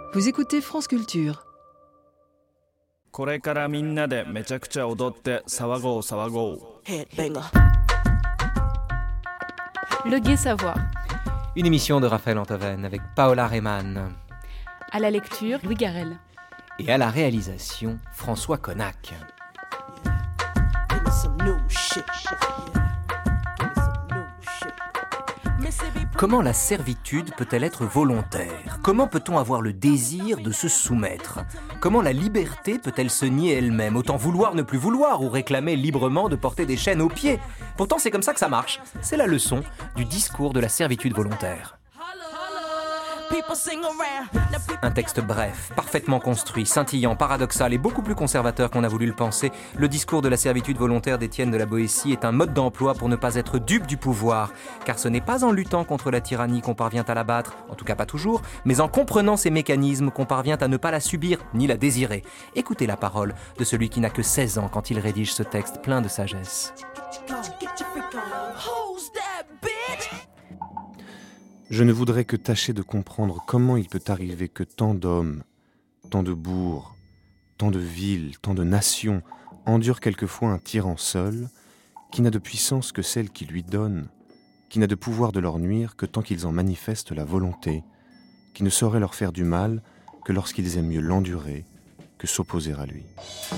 Vous écoutez France Culture. これからみんなでめちゃくちゃ踊って騒ごう騒ごう。 Le Gai Savoie. Une émission de Raphaël Antoven avec Paola Rehman. À la lecture, Louis Garrel. Et à la réalisation, François Connac. Comment la servitude peut-elle être volontaire ? Comment peut-on avoir le désir de se soumettre ? Comment la liberté peut-elle se nier elle-même ? Autant vouloir ne plus vouloir ou réclamer librement de porter des chaînes aux pieds. Pourtant, c'est comme ça que ça marche. C'est la leçon du discours de la servitude volontaire. Un texte bref, parfaitement construit, scintillant, paradoxal et beaucoup plus conservateur qu'on a voulu le penser. Le discours de la servitude volontaire d'Étienne de la Boétie est un mode d'emploi pour ne pas être dupe du pouvoir. Car ce n'est pas en luttant contre la tyrannie qu'on parvient à la battre, en tout cas pas toujours, mais en comprenant ses mécanismes qu'on parvient à ne pas la subir ni la désirer. Écoutez la parole de celui qui n'a que 16 ans quand il rédige ce texte plein de sagesse. Je ne voudrais que tâcher de comprendre comment il peut arriver que tant d'hommes, tant de bourgs, tant de villes, tant de nations endurent quelquefois un tyran seul, qui n'a de puissance que celle qui lui donne, qui n'a de pouvoir de leur nuire que tant qu'ils en manifestent la volonté, qui ne saurait leur faire du mal que lorsqu'ils aiment mieux l'endurer que s'opposer à lui.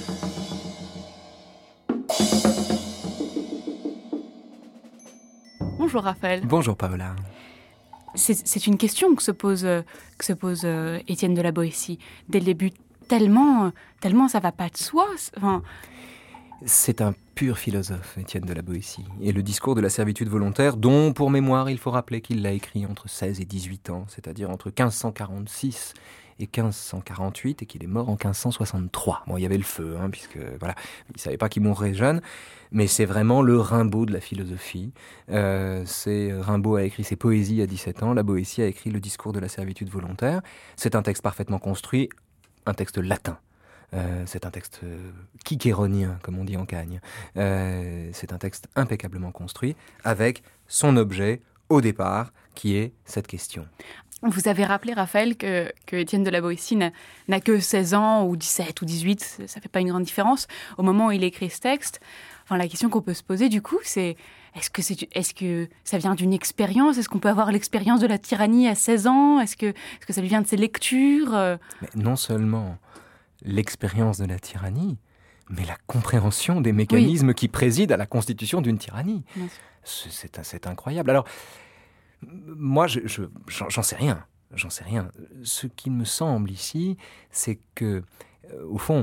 Bonjour Raphaël. Bonjour Paola. C'est une question que se pose Étienne de la Boétie. Dès le début, tellement ça va pas de soi. Enfin... C'est un pur philosophe, Étienne de la Boétie. Et le discours de la servitude volontaire, dont, pour mémoire, il faut rappeler qu'il l'a écrit entre 16 et 18 ans, c'est-à-dire entre 1546 et 1548, et qu'il est mort en 1563. Bon, il y avait le feu, puisque, voilà, il ne savait pas qu'il mourrait jeune, mais c'est vraiment le Rimbaud de la philosophie. Rimbaud a écrit ses poésies à 17 ans, la Boétie a écrit le discours de la servitude volontaire. C'est un texte parfaitement construit, un texte latin. C'est un texte quiquéronien, comme on dit en Cagne. C'est un texte impeccablement construit, avec son objet, au départ, qui est cette question. Vous avez rappelé, Raphaël, que Étienne de la Boétie n'a que 16 ans, ou 17 ou 18, ça ne fait pas une grande différence. Au moment où il écrit ce texte, enfin, la question qu'on peut se poser, du coup, c'est est-ce que ça vient d'une expérience ? Est-ce qu'on peut avoir l'expérience de la tyrannie à 16 ans ? Est-ce que ça lui vient de ses lectures ? Mais non seulement l'expérience de la tyrannie, mais la compréhension des mécanismes qui président à la constitution d'une tyrannie. C'est incroyable. Alors, moi, j'en sais rien. Ce qui me semble ici, c'est que, au fond,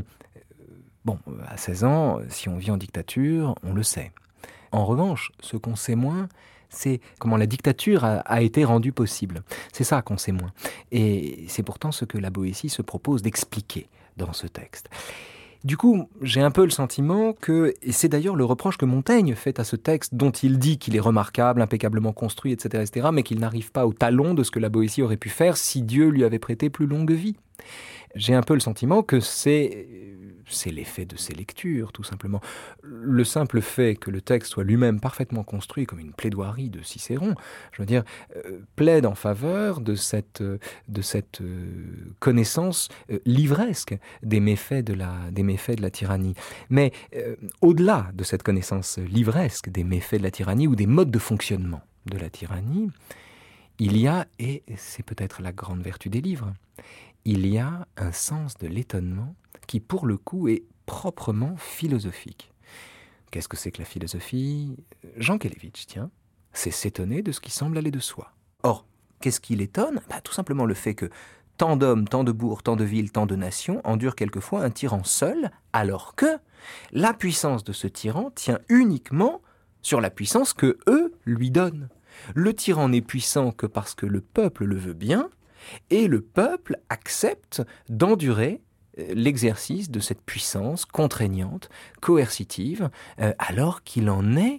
à 16 ans, si on vit en dictature, on le sait. En revanche, ce qu'on sait moins, c'est comment la dictature a été rendue possible. C'est ça qu'on sait moins. Et c'est pourtant ce que la Boétie se propose d'expliquer dans ce texte. Du coup, j'ai un peu le sentiment que, et c'est d'ailleurs le reproche que Montaigne fait à ce texte, dont il dit qu'il est remarquable, impeccablement construit, etc., mais qu'il n'arrive pas au talon de ce que la Boétie aurait pu faire si Dieu lui avait prêté plus longue vie. J'ai un peu le sentiment que c'est l'effet de ses lectures, tout simplement. Le simple fait que le texte soit lui-même parfaitement construit comme une plaidoirie de Cicéron, je veux dire, plaide en faveur de cette connaissance livresque des méfaits de la tyrannie. Mais au-delà de cette connaissance livresque des méfaits de la tyrannie ou des modes de fonctionnement de la tyrannie, il y a, et c'est peut-être la grande vertu des livres, il y a un sens de l'étonnement qui, pour le coup, est proprement philosophique. Qu'est-ce que c'est que la philosophie ? Jean Kelevitch, tiens, c'est s'étonner de ce qui semble aller de soi. Or, qu'est-ce qui l'étonne ? Tout simplement le fait que tant d'hommes, tant de bourgs, tant de villes, tant de nations endurent quelquefois un tyran seul, alors que la puissance de ce tyran tient uniquement sur la puissance que eux lui donnent. Le tyran n'est puissant que parce que le peuple le veut bien, et le peuple accepte d'endurer l'exercice de cette puissance contraignante, coercitive, alors qu'il en est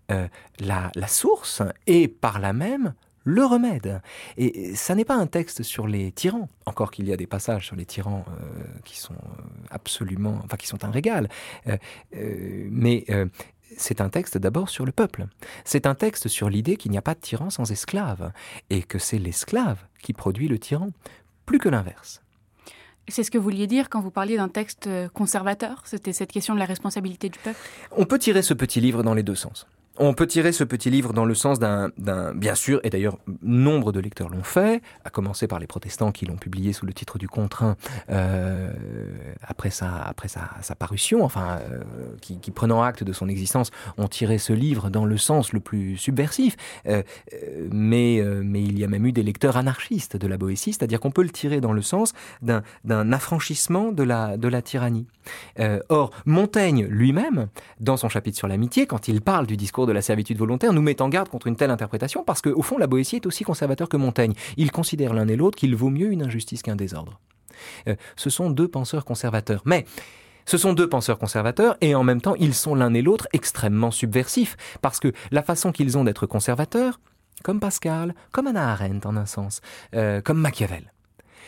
la source et par là même le remède. Et ça n'est pas un texte sur les tyrans, encore qu'il y a des passages sur les tyrans qui sont absolument, enfin qui sont un régal, mais c'est un texte d'abord sur le peuple. C'est un texte sur l'idée qu'il n'y a pas de tyran sans esclave, et que c'est l'esclave qui produit le tyran, plus que l'inverse. C'est ce que vous vouliez dire quand vous parliez d'un texte conservateur? C'était cette question de la responsabilité du peuple? On peut tirer ce petit livre dans les deux sens. On peut tirer ce petit livre dans le sens d'un bien sûr, et d'ailleurs nombre de lecteurs l'ont fait, à commencer par les protestants qui l'ont publié sous le titre du Contraint après sa parution, qui prenant acte de son existence ont tiré ce livre dans le sens le plus subversif. Mais il y a même eu des lecteurs anarchistes de la Boétie, c'est-à-dire qu'on peut le tirer dans le sens d'un affranchissement de la tyrannie. Or, Montaigne lui-même, dans son chapitre sur l'amitié, quand il parle du discours de la servitude volontaire, nous met en garde contre une telle interprétation parce qu'au fond, la Boétie est aussi conservateur que Montaigne. Ils considèrent l'un et l'autre qu'il vaut mieux une injustice qu'un désordre. Ce sont deux penseurs conservateurs. Mais ce sont deux penseurs conservateurs et en même temps, ils sont l'un et l'autre extrêmement subversifs parce que la façon qu'ils ont d'être conservateurs, comme Pascal, comme Hannah Arendt en un sens, comme Machiavel,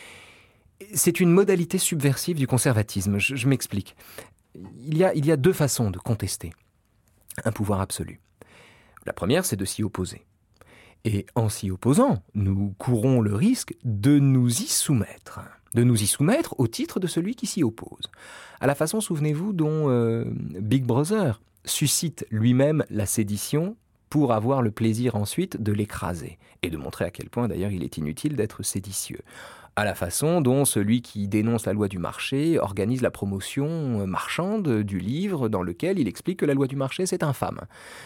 c'est une modalité subversive du conservatisme. Je m'explique. Il y a deux façons de contester un pouvoir absolu. La première, c'est de s'y opposer. Et en s'y opposant, nous courons le risque de nous y soumettre. De nous y soumettre au titre de celui qui s'y oppose. À la façon, souvenez-vous, dont Big Brother suscite lui-même la sédition pour avoir le plaisir ensuite de l'écraser. Et de montrer à quel point, d'ailleurs, il est inutile d'être séditieux. À la façon dont celui qui dénonce la loi du marché organise la promotion marchande du livre dans lequel il explique que la loi du marché, c'est infâme.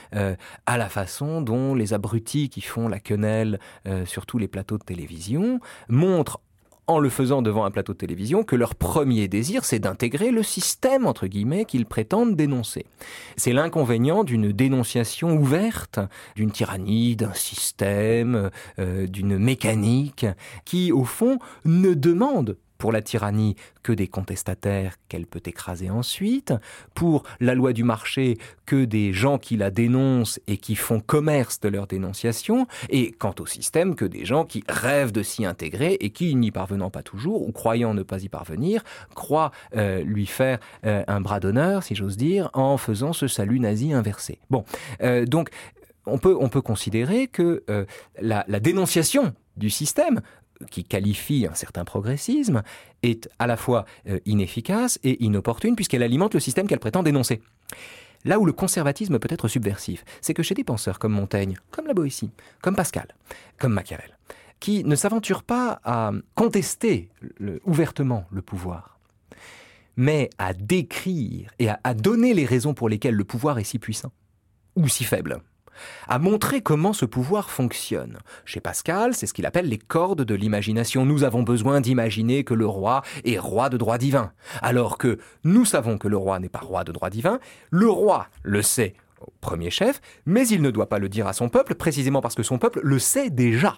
À la façon dont les abrutis qui font la quenelle sur tous les plateaux de télévision montrent, en le faisant devant un plateau de télévision, que leur premier désir, c'est d'intégrer le système, entre guillemets, qu'ils prétendent dénoncer. C'est l'inconvénient d'une dénonciation ouverte, d'une tyrannie, d'un système, d'une mécanique, qui, au fond, ne demande pour la tyrannie que des contestataires qu'elle peut écraser ensuite, pour la loi du marché que des gens qui la dénoncent et qui font commerce de leur dénonciation, et quant au système que des gens qui rêvent de s'y intégrer et qui, n'y parvenant pas toujours, ou croyant ne pas y parvenir, croient lui faire un bras d'honneur, si j'ose dire, en faisant ce salut nazi inversé. Bon, donc on peut considérer que la dénonciation du système qui qualifie un certain progressisme, est à la fois inefficace et inopportune, puisqu'elle alimente le système qu'elle prétend dénoncer. Là où le conservatisme peut être subversif, c'est que chez des penseurs comme Montaigne, comme la Boétie, comme Pascal, comme Machiavel, qui ne s'aventurent pas à contester ouvertement le pouvoir, mais à décrire et à donner les raisons pour lesquelles le pouvoir est si puissant, ou si faible, à montrer comment ce pouvoir fonctionne. Chez Pascal, c'est ce qu'il appelle les cordes de l'imagination. Nous avons besoin d'imaginer que le roi est roi de droit divin, alors que nous savons que le roi n'est pas roi de droit divin. Le roi le sait au premier chef, mais il ne doit pas le dire à son peuple, précisément parce que son peuple le sait déjà.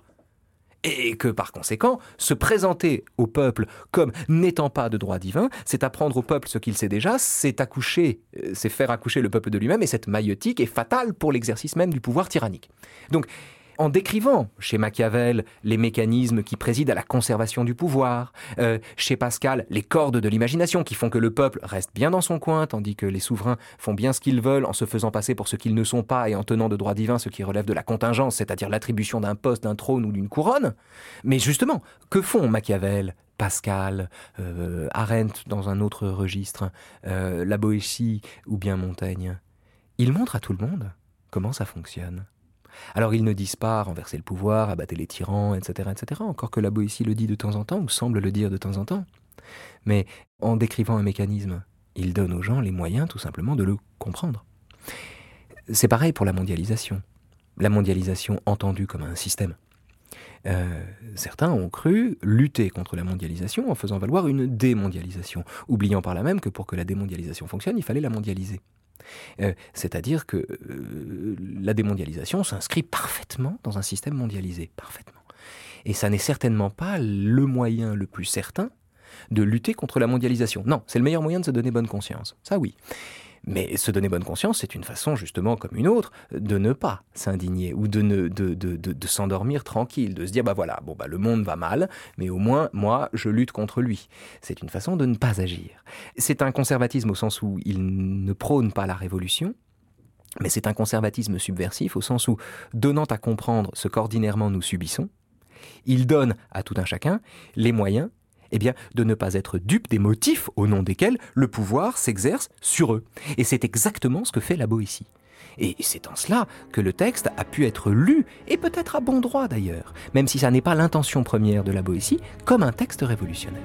Et que par conséquent, se présenter au peuple comme n'étant pas de droit divin, c'est apprendre au peuple ce qu'il sait déjà, c'est faire accoucher le peuple de lui-même, et cette maïeutique est fatale pour l'exercice même du pouvoir tyrannique. Donc, en décrivant chez Machiavel les mécanismes qui président à la conservation du pouvoir, chez Pascal les cordes de l'imagination qui font que le peuple reste bien dans son coin, tandis que les souverains font bien ce qu'ils veulent en se faisant passer pour ce qu'ils ne sont pas et en tenant de droit divin ce qui relève de la contingence, c'est-à-dire l'attribution d'un poste, d'un trône ou d'une couronne. Mais justement, que font Machiavel, Pascal, Arendt dans un autre registre, la Boétie ou bien Montaigne? Ils montrent à tout le monde comment ça fonctionne. Alors ils ne disent pas renverser le pouvoir, abattre les tyrans, etc., etc., encore que la Boétie le dit de temps en temps, ou semble le dire de temps en temps. Mais en décrivant un mécanisme, ils donnent aux gens les moyens tout simplement de le comprendre. C'est pareil pour la mondialisation. La mondialisation entendue comme un système. Certains ont cru lutter contre la mondialisation en faisant valoir une démondialisation, oubliant par là même que pour que la démondialisation fonctionne, il fallait la mondialiser. C'est-à-dire que la démondialisation s'inscrit parfaitement dans un système mondialisé, parfaitement. Et ça n'est certainement pas le moyen le plus certain de lutter contre la mondialisation. Non, c'est le meilleur moyen de se donner bonne conscience, ça oui. Mais se donner bonne conscience, c'est une façon, justement, comme une autre, de ne pas s'indigner ou de s'endormir tranquille, de se dire, le monde va mal, mais au moins, moi, je lutte contre lui. C'est une façon de ne pas agir. C'est un conservatisme au sens où il ne prône pas la révolution, mais c'est un conservatisme subversif au sens où, donnant à comprendre ce qu'ordinairement nous subissons, il donne à tout un chacun les moyens eh bien, de ne pas être dupe des motifs au nom desquels le pouvoir s'exerce sur eux. Et c'est exactement ce que fait la Boétie. Et c'est en cela que le texte a pu être lu, et peut-être à bon droit d'ailleurs, même si ça n'est pas l'intention première de la Boétie, comme un texte révolutionnaire.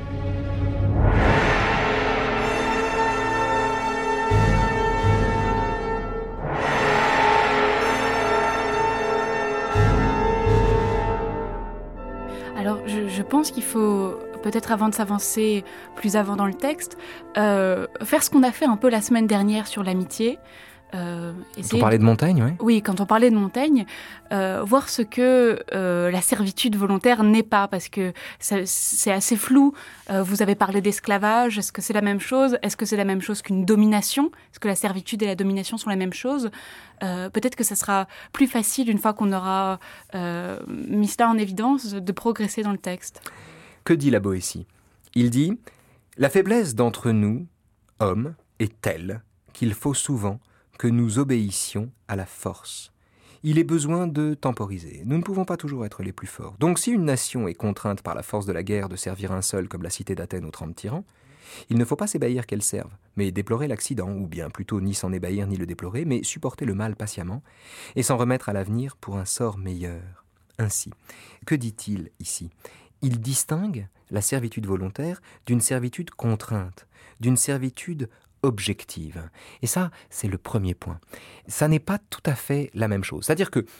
Alors, je pense qu'il faut, peut-être avant de s'avancer plus avant dans le texte, faire ce qu'on a fait un peu la semaine dernière sur l'amitié. Quand on parlait de Montaigne, oui. Oui, quand on parlait de Montaigne, voir ce que la servitude volontaire n'est pas, parce que c'est assez flou. Vous avez parlé d'esclavage, est-ce que c'est la même chose ? Est-ce que c'est la même chose qu'une domination ? Est-ce que la servitude et la domination sont la même chose ? Peut-être que ça sera plus facile, une fois qu'on aura mis cela en évidence, de progresser dans le texte. Que dit la Boétie ? Il dit « La faiblesse d'entre nous, hommes, est telle qu'il faut souvent que nous obéissions à la force. Il est besoin de temporiser. Nous ne pouvons pas toujours être les plus forts. Donc si une nation est contrainte par la force de la guerre de servir un seul, comme la cité d'Athènes aux 30 tyrans, il ne faut pas s'ébahir qu'elle serve, mais déplorer l'accident, ou bien plutôt ni s'en ébahir ni le déplorer, mais supporter le mal patiemment, et s'en remettre à l'avenir pour un sort meilleur. Ainsi, que dit-il ici ? Il distingue la servitude volontaire d'une servitude contrainte, d'une servitude objective. Et ça, c'est le premier point. Ça n'est pas tout à fait la même chose. C'est-à-dire que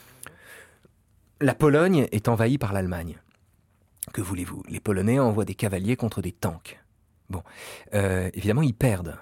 la Pologne est envahie par l'Allemagne. Que voulez-vous ? Les Polonais envoient des cavaliers contre des tanks. Bon, évidemment, ils perdent.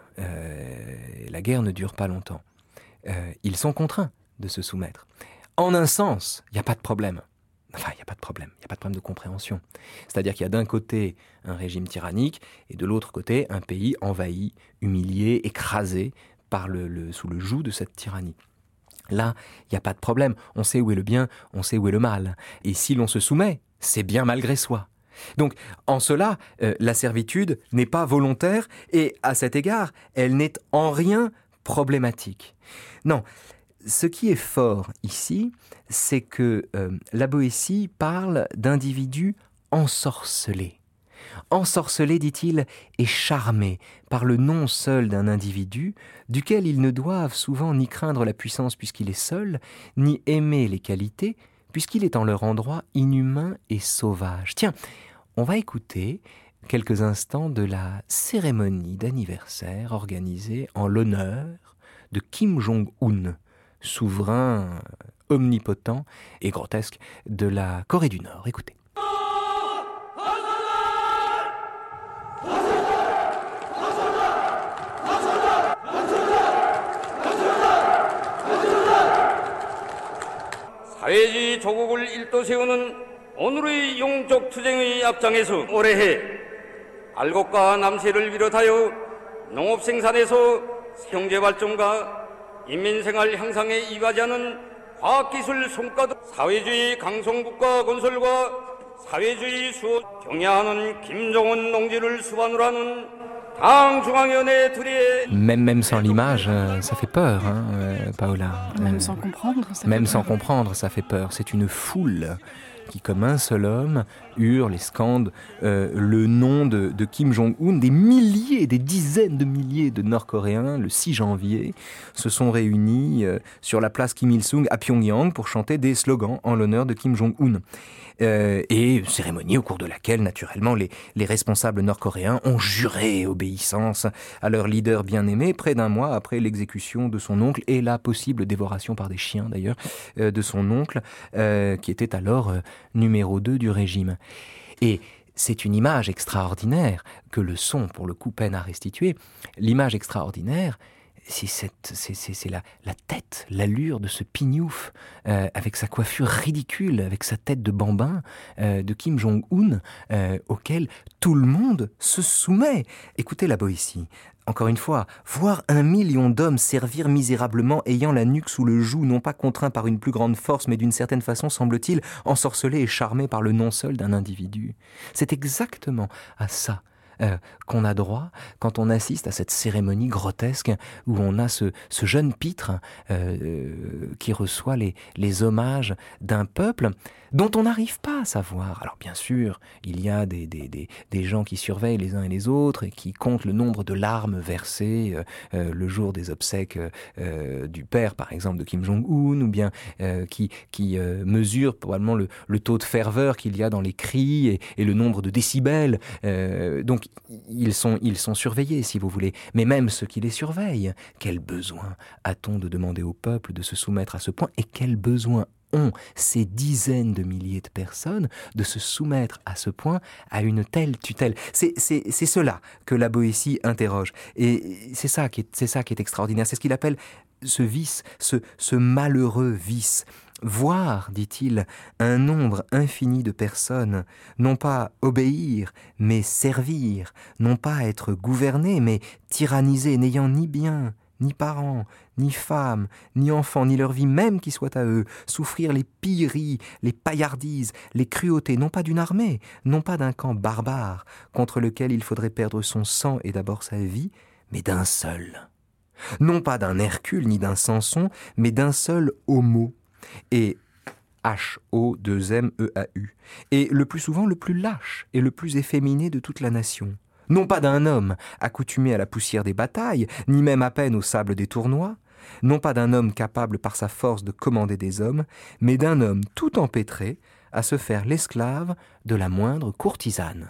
La guerre ne dure pas longtemps. Ils sont contraints de se soumettre. En un sens, il n'y a pas de problème. Enfin, il n'y a pas de problème. Il n'y a pas de problème de compréhension. C'est-à-dire qu'il y a d'un côté un régime tyrannique et de l'autre côté un pays envahi, humilié, écrasé sous le joug de cette tyrannie. Là, il n'y a pas de problème. On sait où est le bien, on sait où est le mal. Et si l'on se soumet, c'est bien malgré soi. Donc, en cela, la servitude n'est pas volontaire et, à cet égard, elle n'est en rien problématique. Non. Ce qui est fort ici, c'est que la Boétie parle d'individus ensorcelés. Ensorcelés, dit-il, et charmés par le nom seul d'un individu, duquel ils ne doivent souvent ni craindre la puissance puisqu'il est seul, ni aimer les qualités, puisqu'il est en leur endroit inhumain et sauvage. Tiens, on va écouter quelques instants de la cérémonie d'anniversaire organisée en l'honneur de Kim Jong-un, souverain omnipotent et grotesque de la Corée du Nord. Écoutez. 사회주의 조국을 일도 세우는 오늘의 영적 투쟁의 앞장에서 올해해 알곡과 남새를 비롯하여 농업 생산에서 경제 발전과 인민생활 향상에 이바지하는 과학기술 성과도 사회주의 강성국가 건설과 사회주의 수호 경야하는 김정은 농지를 수반으로 하는 당 중앙위원회 둘이 Même sans l'image, ça fait peur, Paola. Même sans comprendre, ça Même fait sans peur. comprendre, ça fait peur. C'est une foule qui, comme un seul homme, hurle et scande le nom de Kim Jong-un. Des milliers, des dizaines de milliers de Nord-Coréens, le 6 janvier, se sont réunis sur la place Kim Il-sung à Pyongyang pour chanter des slogans en l'honneur de Kim Jong-un. Et cérémonie au cours de laquelle, naturellement, les responsables nord-coréens ont juré obéissance à leur leader bien-aimé près d'un mois après l'exécution de son oncle et la possible dévoration par des chiens, d'ailleurs, de son oncle, qui était alors numéro 2 du régime. Et c'est une image extraordinaire que le son, pour le coup, peine à restituer. L'image extraordinaire, c'est la tête, l'allure de ce pignouf, avec sa coiffure ridicule, avec sa tête de bambin, de Kim Jong-un, auquel tout le monde se soumet. Écoutez la Boétie. Encore une fois, voir 1 million d'hommes servir misérablement, ayant la nuque sous le joug, non pas contraints par une plus grande force, mais d'une certaine façon, semble-t-il, ensorcelés et charmés par le nom seul d'un individu. C'est exactement à ça qu'on a droit quand on assiste à cette cérémonie grotesque où on a ce jeune pitre qui reçoit les hommages d'un peuple dont on n'arrive pas à savoir. Alors bien sûr, il y a des gens qui surveillent les uns et les autres et qui comptent le nombre de larmes versées le jour des obsèques du père, par exemple, de Kim Jong-un, ou bien qui mesurent probablement le taux de ferveur qu'il y a dans les cris et le nombre de décibels. Donc ils sont surveillés, si vous voulez. Mais même ceux qui les surveillent, quel besoin a-t-on de demander au peuple de se soumettre à ce point, et quel besoin ont ces dizaines de milliers de personnes de se soumettre à ce point à une telle tutelle. C'est cela que la Boétie interroge. Et c'est ça qui est extraordinaire. C'est ce qu'il appelle ce vice, ce malheureux vice. Voir, dit-il, un nombre infini de personnes, non pas obéir, mais servir, non pas être gouvernées, mais tyrannisées, n'ayant ni bien, ni parents, ni femmes, ni enfants, ni leur vie même qui soit à eux, souffrir les pilleries, les paillardises, les cruautés, non pas d'une armée, non pas d'un camp barbare, contre lequel il faudrait perdre son sang et d'abord sa vie, mais d'un seul. Non pas d'un Hercule ni d'un Samson, mais d'un seul homo. Et H-O-2-M-E-A-U. Et le plus souvent le plus lâche et le plus efféminé de toute la nation. Non pas d'un homme accoutumé à la poussière des batailles, ni même à peine au sable des tournois, non pas d'un homme capable par sa force de commander des hommes, mais d'un homme tout empêtré à se faire l'esclave de la moindre courtisane.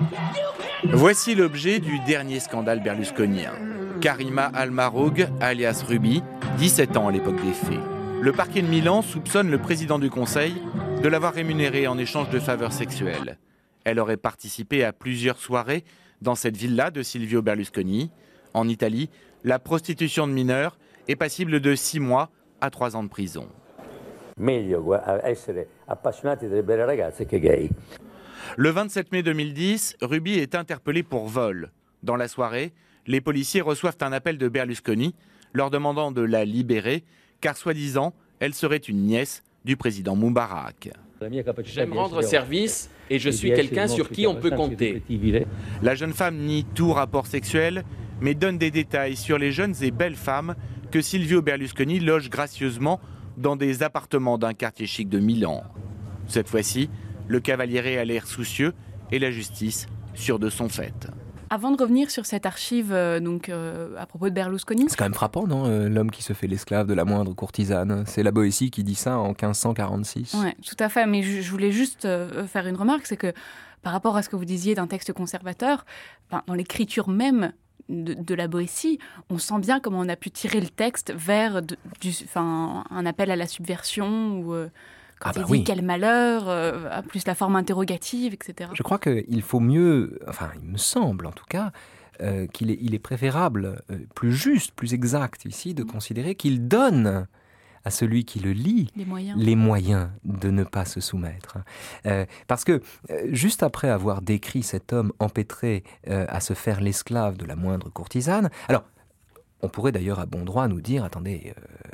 Voici l'objet du dernier scandale berlusconien. Karima Almaroug, alias Ruby, 17 ans à l'époque des faits. Le parquet de Milan soupçonne le président du Conseil de l'avoir rémunérée en échange de faveurs sexuelles. Elle aurait participé à plusieurs soirées dans cette villa de Silvio Berlusconi. En Italie, la prostitution de mineurs est passible de 6 mois à 3 ans de prison. Meglio essere appassionati delle belle ragazze che gay. Le 27 mai 2010, Ruby est interpellée pour vol. Dans la soirée, les policiers reçoivent un appel de Berlusconi leur demandant de la libérer car soi-disant, elle serait une nièce du président Moubarak. J'aime rendre service et je suis quelqu'un sur qui on peut compter. La jeune femme nie tout rapport sexuel, mais donne des détails sur les jeunes et belles femmes que Silvio Berlusconi loge gracieusement dans des appartements d'un quartier chic de Milan. Cette fois-ci, le cavaliere a l'air soucieux et la justice sûre de son fait. Avant de revenir sur cette archive à propos de Berlusconi... C'est quand même frappant, non, l'homme qui se fait l'esclave de la moindre courtisane. C'est la Boétie qui dit ça en 1546. Oui, tout à fait. Mais je voulais juste faire une remarque, c'est que par rapport à ce que vous disiez d'un texte conservateur, dans l'écriture même de la Boétie, on sent bien comment on a pu tirer le texte vers un appel à la subversion ou... Quand il dit quel malheur, plus la forme interrogative, etc. Je crois qu'il faut mieux, enfin il me semble en tout cas, qu'il est préférable, plus juste, plus exact ici, de considérer qu'il donne à celui qui le lit les moyens de ne pas se soumettre. Parce que juste après avoir décrit cet homme empêtré à se faire l'esclave de la moindre courtisane, alors on pourrait d'ailleurs à bon droit nous dire, attendez,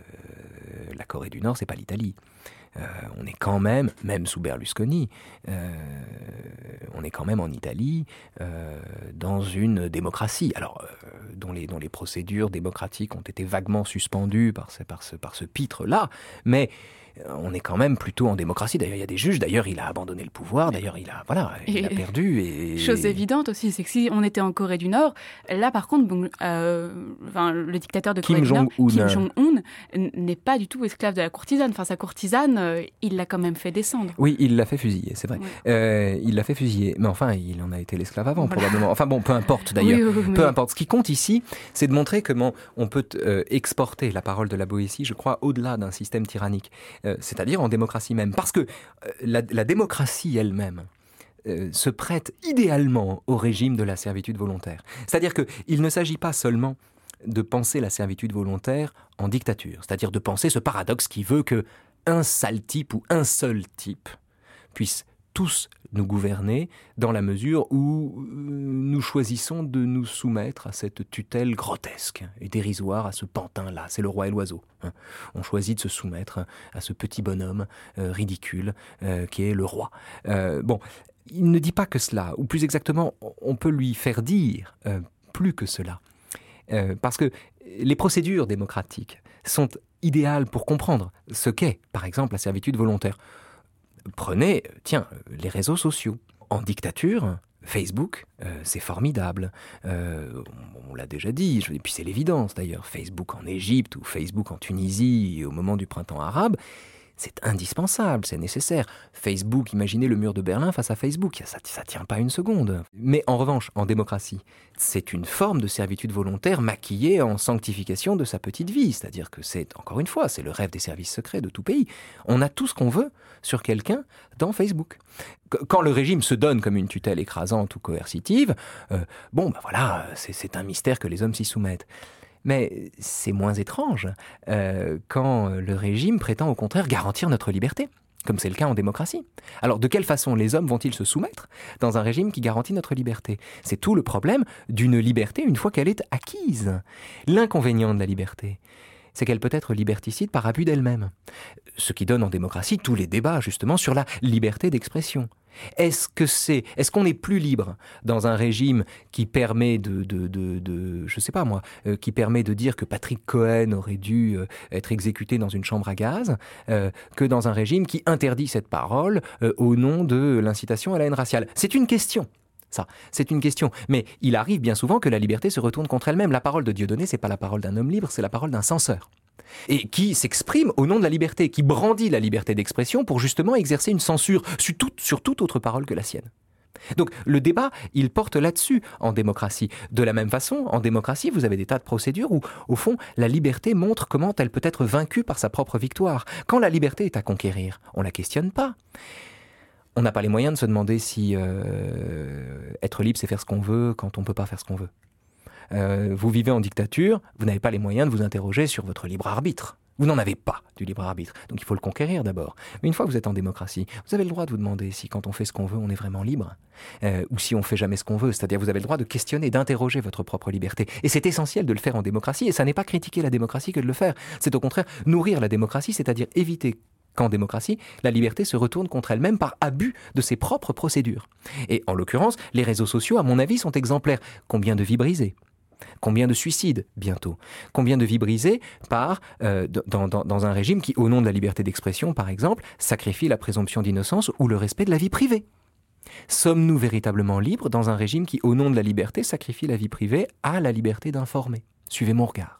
la Corée du Nord c'est pas l'Italie. On est quand même sous Berlusconi, on est quand même en Italie, dans une démocratie, alors dont les procédures démocratiques ont été vaguement suspendues par ce pitre-là, mais on est quand même plutôt en démocratie. D'ailleurs, il y a des juges. D'ailleurs, il a abandonné le pouvoir. D'ailleurs, il a perdu. Et... Chose évidente aussi, c'est que si on était en Corée du Nord, là, par contre, le dictateur de Corée du Nord, Kim Jong-un, n'est pas du tout esclave de la courtisane. Enfin, sa courtisane, il l'a quand même fait descendre. Oui, il l'a fait fusiller, c'est vrai. Ouais. Il l'a fait fusiller. Mais enfin, il en a été l'esclave avant, probablement. Enfin bon, peu importe d'ailleurs. Oui. Peu importe. Ce qui compte ici, c'est de montrer comment on peut exporter la parole de la Boétie, je crois, au-delà d'un système tyrannique. C'est-à-dire en démocratie même. Parce que la démocratie elle-même se prête idéalement au régime de la servitude volontaire. C'est-à-dire qu'il ne s'agit pas seulement de penser la servitude volontaire en dictature, c'est-à-dire de penser ce paradoxe qui veut qu'un sale type ou un seul type puisse tous nous gouverner dans la mesure où nous choisissons de nous soumettre à cette tutelle grotesque et dérisoire, à ce pantin-là. C'est le roi et l'oiseau. On choisit de se soumettre à ce petit bonhomme ridicule qui est le roi. Il ne dit pas que cela, ou plus exactement, on peut lui faire dire plus que cela. Parce que les procédures démocratiques sont idéales pour comprendre ce qu'est, par exemple, la servitude volontaire. Prenez, les réseaux sociaux. En dictature, Facebook, c'est formidable. On l'a déjà dit, et puis c'est l'évidence d'ailleurs. Facebook en Égypte ou Facebook en Tunisie au moment du printemps arabe, c'est indispensable, c'est nécessaire. Facebook, imaginez le mur de Berlin face à Facebook, ça tient pas une seconde. Mais en revanche, en démocratie, c'est une forme de servitude volontaire maquillée en sanctification de sa petite vie. C'est-à-dire que c'est, encore une fois, c'est le rêve des services secrets de tout pays. On a tout ce qu'on veut sur quelqu'un dans Facebook. Quand le régime se donne comme une tutelle écrasante ou coercitive, c'est un mystère que les hommes s'y soumettent. Mais c'est moins étrange quand le régime prétend au contraire garantir notre liberté, comme c'est le cas en démocratie. Alors de quelle façon les hommes vont-ils se soumettre dans un régime qui garantit notre liberté ? C'est tout le problème d'une liberté une fois qu'elle est acquise. L'inconvénient de la liberté, c'est qu'elle peut être liberticide par abus d'elle-même. Ce qui donne en démocratie tous les débats justement sur la liberté d'expression. Est-ce qu'on est plus libre dans un régime qui permet qui permet de dire que Patrick Cohen aurait dû être exécuté dans une chambre à gaz, que dans un régime qui interdit cette parole au nom de l'incitation à la haine raciale ? C'est une question. Ça, c'est une question. Mais il arrive bien souvent que la liberté se retourne contre elle-même. La parole de Dieudonné, c'est pas la parole d'un homme libre, c'est la parole d'un censeur. Et qui s'exprime au nom de la liberté, qui brandit la liberté d'expression pour justement exercer une censure sur toute autre parole que la sienne. Donc le débat, il porte là-dessus en démocratie. De la même façon, en démocratie, vous avez des tas de procédures où, au fond, la liberté montre comment elle peut être vaincue par sa propre victoire. Quand la liberté est à conquérir, on la questionne pas. On n'a pas les moyens de se demander si être libre, c'est faire ce qu'on veut quand on ne peut pas faire ce qu'on veut. Vous vivez en dictature, vous n'avez pas les moyens de vous interroger sur votre libre arbitre. Vous n'en avez pas du libre arbitre, donc il faut le conquérir d'abord. Mais une fois que vous êtes en démocratie, vous avez le droit de vous demander si quand on fait ce qu'on veut, on est vraiment libre, ou si on fait jamais ce qu'on veut. C'est-à-dire vous avez le droit de questionner, d'interroger votre propre liberté. Et c'est essentiel de le faire en démocratie, et ça n'est pas critiquer la démocratie que de le faire. C'est au contraire nourrir la démocratie, c'est-à-dire éviter qu'en démocratie, la liberté se retourne contre elle-même par abus de ses propres procédures. Et en l'occurrence, les réseaux sociaux, à mon avis, sont exemplaires. Combien de vies brisées ? Combien de suicides bientôt ? Combien de vies brisées dans un régime qui, au nom de la liberté d'expression, par exemple, sacrifie la présomption d'innocence ou le respect de la vie privée ? Sommes-nous véritablement libres dans un régime qui, au nom de la liberté, sacrifie la vie privée à la liberté d'informer ? Suivez mon regard.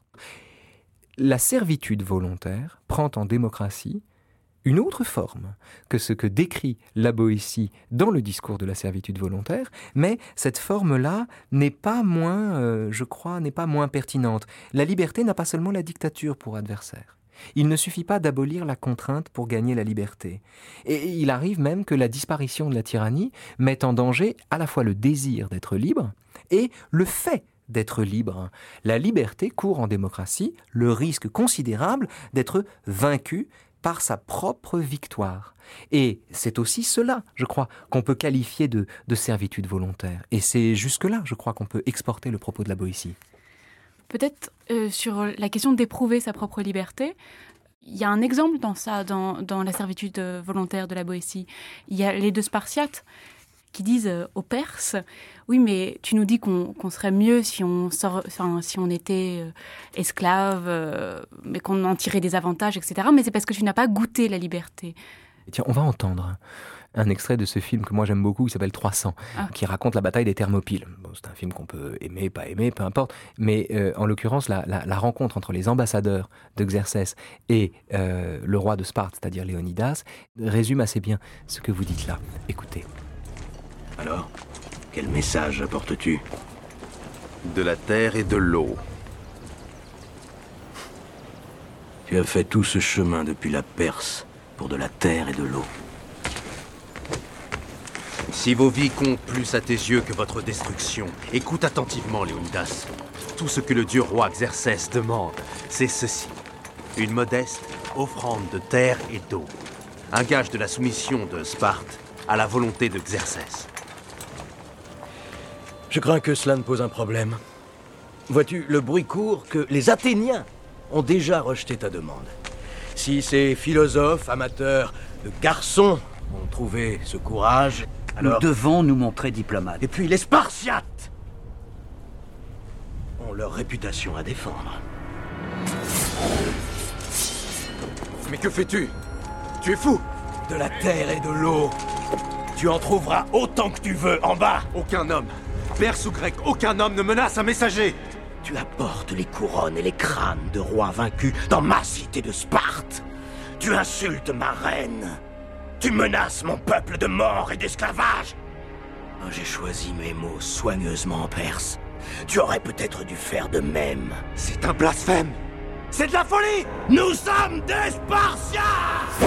La servitude volontaire prend en démocratie une autre forme que ce que décrit la Boétie dans le discours de la servitude volontaire, mais cette forme-là n'est pas moins, n'est pas moins pertinente. La liberté n'a pas seulement la dictature pour adversaire. Il ne suffit pas d'abolir la contrainte pour gagner la liberté. Et il arrive même que la disparition de la tyrannie mette en danger à la fois le désir d'être libre et le fait d'être libre. La liberté court en démocratie le risque considérable d'être vaincue par sa propre victoire. Et c'est aussi cela, je crois, qu'on peut qualifier de servitude volontaire. Et c'est jusque-là, je crois, qu'on peut exporter le propos de la Boétie. Peut-être sur la question d'éprouver sa propre liberté, il y a un exemple dans ça, dans la servitude volontaire de la Boétie. Il y a les deux Spartiates qui disent aux Perses « Oui, mais tu nous dis qu'on serait mieux si on était esclave, mais qu'on en tirait des avantages, etc. Mais c'est parce que tu n'as pas goûté la liberté. » Tiens, on va entendre un extrait de ce film que moi j'aime beaucoup, qui s'appelle 300, qui raconte la bataille des Thermopyles. Bon, c'est un film qu'on peut aimer, pas aimer, peu importe. Mais en l'occurrence, la rencontre entre les ambassadeurs de Xerxès et le roi de Sparte, c'est-à-dire Léonidas, résume assez bien ce que vous dites là. Écoutez. Alors, quel message apportes-tu ? De la terre et de l'eau. Tu as fait tout ce chemin depuis la Perse pour de la terre et de l'eau. Si vos vies comptent plus à tes yeux que votre destruction, écoute attentivement, Léonidas. Tout ce que le dieu roi Xerxès demande, c'est ceci. Une modeste offrande de terre et d'eau. Un gage de la soumission de Sparte à la volonté de Xerxès. Je crains que cela ne pose un problème. Vois-tu, le bruit court que les Athéniens ont déjà rejeté ta demande. Si ces philosophes, amateurs de garçons ont trouvé ce courage, alors... Nous devons nous montrer diplomates. Et puis les Spartiates ont leur réputation à défendre. Mais que fais-tu ? Tu es fou ? de la terre et de l'eau. Tu en trouveras autant que tu veux en bas. Aucun homme, perse ou grec, aucun homme ne menace un messager. Tu apportes les couronnes et les crânes de rois vaincus dans ma cité de Sparte. Tu insultes ma reine. Tu menaces mon peuple de mort et d'esclavage. J'ai choisi mes mots soigneusement en perse. Tu aurais peut-être dû faire de même. C'est un blasphème. C'est de la folie. Nous sommes des Spartiates!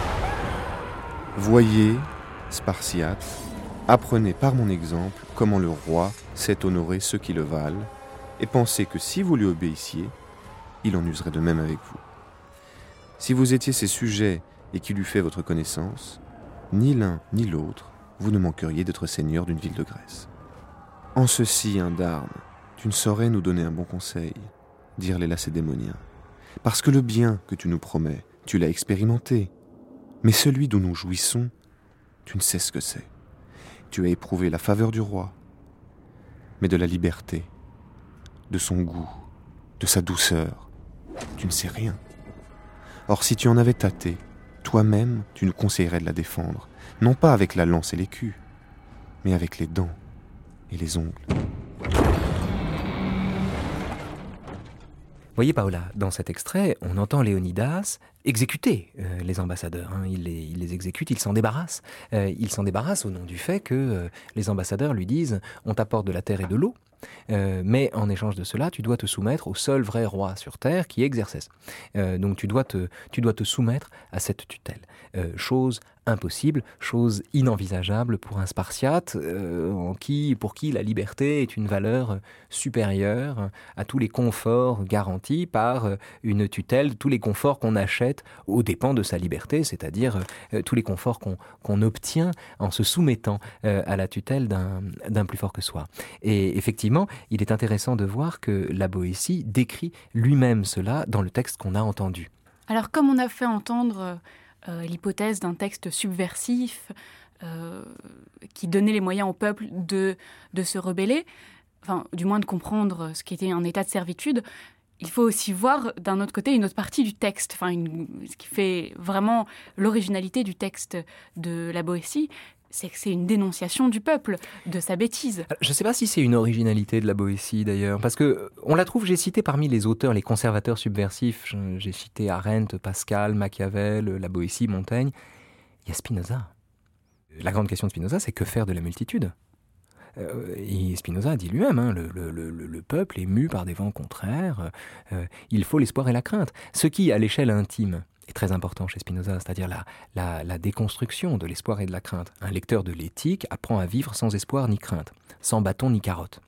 Voyez, Spartiates, apprenez par mon exemple comment le roi sait honorer ceux qui le valent, et pensez que si vous lui obéissiez, il en userait de même avec vous. Si vous étiez ses sujets et qu'il eût fait votre connaissance, ni l'un ni l'autre, vous ne manqueriez d'être seigneur d'une ville de Grèce. En ceci, Indarne, tu ne saurais nous donner un bon conseil, dirent les Lacédémoniens, parce que le bien que tu nous promets, tu l'as expérimenté, mais celui dont nous jouissons, tu ne sais ce que c'est. Tu as éprouvé la faveur du roi, mais de la liberté, de son goût, de sa douceur, tu ne sais rien. Or, si tu en avais tâté, toi-même, tu nous conseillerais de la défendre, non pas avec la lance et l'écu, mais avec les dents et les ongles. Voyez Paola, dans cet extrait, on entend Léonidas exécuter les ambassadeurs. Il les exécute, il s'en débarrasse. Il s'en débarrasse au nom du fait que les ambassadeurs lui disent « on t'apporte de la terre et de l'eau, mais en échange de cela, tu dois te soumettre au seul vrai roi sur terre qui est Xerxès. Donc tu dois te soumettre à cette tutelle. Chose impossible, chose inenvisageable pour un Spartiate pour qui la liberté est une valeur supérieure à tous les conforts garantis par une tutelle, tous les conforts qu'on achète aux dépens de sa liberté, c'est-à-dire tous les conforts qu'on obtient en se soumettant à la tutelle d'un plus fort que soi. Et effectivement, il est intéressant de voir que la Boétie décrit lui-même cela dans le texte qu'on a entendu. Alors, comme on a fait entendre l'hypothèse d'un texte subversif qui donnait les moyens au peuple de se rebeller, enfin, du moins de comprendre ce qui était un état de servitude, il faut aussi voir d'un autre côté une autre partie du texte, ce qui fait vraiment l'originalité du texte de la Boétie, c'est que c'est une dénonciation du peuple, de sa bêtise. Je ne sais pas si c'est une originalité de la Boétie d'ailleurs, parce que on la trouve, j'ai cité parmi les auteurs, les conservateurs subversifs, j'ai cité Arendt, Pascal, Machiavel, la Boétie, Montaigne, il y a Spinoza. La grande question de Spinoza, c'est que faire de la multitude ? Et Spinoza a dit lui-même, le peuple est mu par des vents contraires, il faut l'espoir et la crainte. Ce qui, à l'échelle intime, est très important chez Spinoza, c'est-à-dire la déconstruction de l'espoir et de la crainte. Un lecteur de l'éthique apprend à vivre sans espoir ni crainte, sans bâton ni carotte.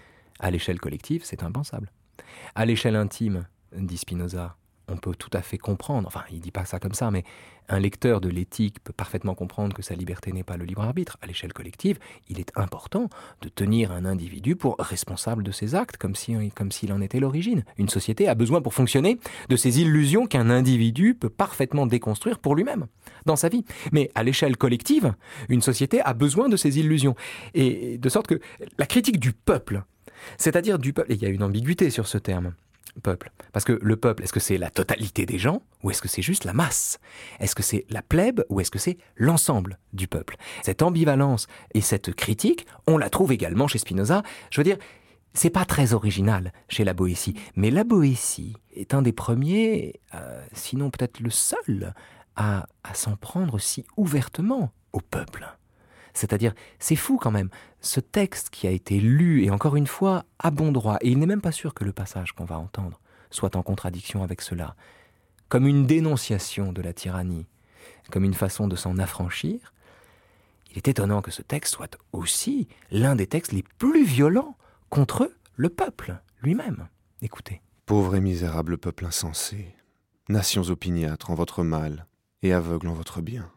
À l'échelle collective, c'est impensable. À l'échelle intime, dit Spinoza, on peut tout à fait comprendre, enfin il ne dit pas ça comme ça, mais un lecteur de l'éthique peut parfaitement comprendre que sa liberté n'est pas le libre arbitre. À l'échelle collective, il est important de tenir un individu pour responsable de ses actes, comme s'il en était l'origine. Une société a besoin pour fonctionner de ces illusions qu'un individu peut parfaitement déconstruire pour lui-même, dans sa vie. Mais à l'échelle collective, une société a besoin de ces illusions. Et de sorte que la critique du peuple, c'est-à-dire du peuple, et il y a une ambiguïté sur ce terme, peuple. Parce que le peuple, est-ce que c'est la totalité des gens ou est-ce que c'est juste la masse ? Est-ce que c'est la plèbe ou est-ce que c'est l'ensemble du peuple ? Cette ambivalence et cette critique, on la trouve également chez Spinoza. Je veux dire, c'est pas très original chez la Boétie, mais la Boétie est un des premiers, sinon peut-être le seul, à s'en prendre si ouvertement au peuple. C'est-à-dire, c'est fou quand même, ce texte qui a été lu, et encore une fois, à bon droit, et il n'est même pas sûr que le passage qu'on va entendre soit en contradiction avec cela, comme une dénonciation de la tyrannie, comme une façon de s'en affranchir, il est étonnant que ce texte soit aussi l'un des textes les plus violents contre le peuple lui-même. Écoutez. Pauvre et misérable peuple insensé, nations opiniâtres en votre mal et aveugles en votre bien.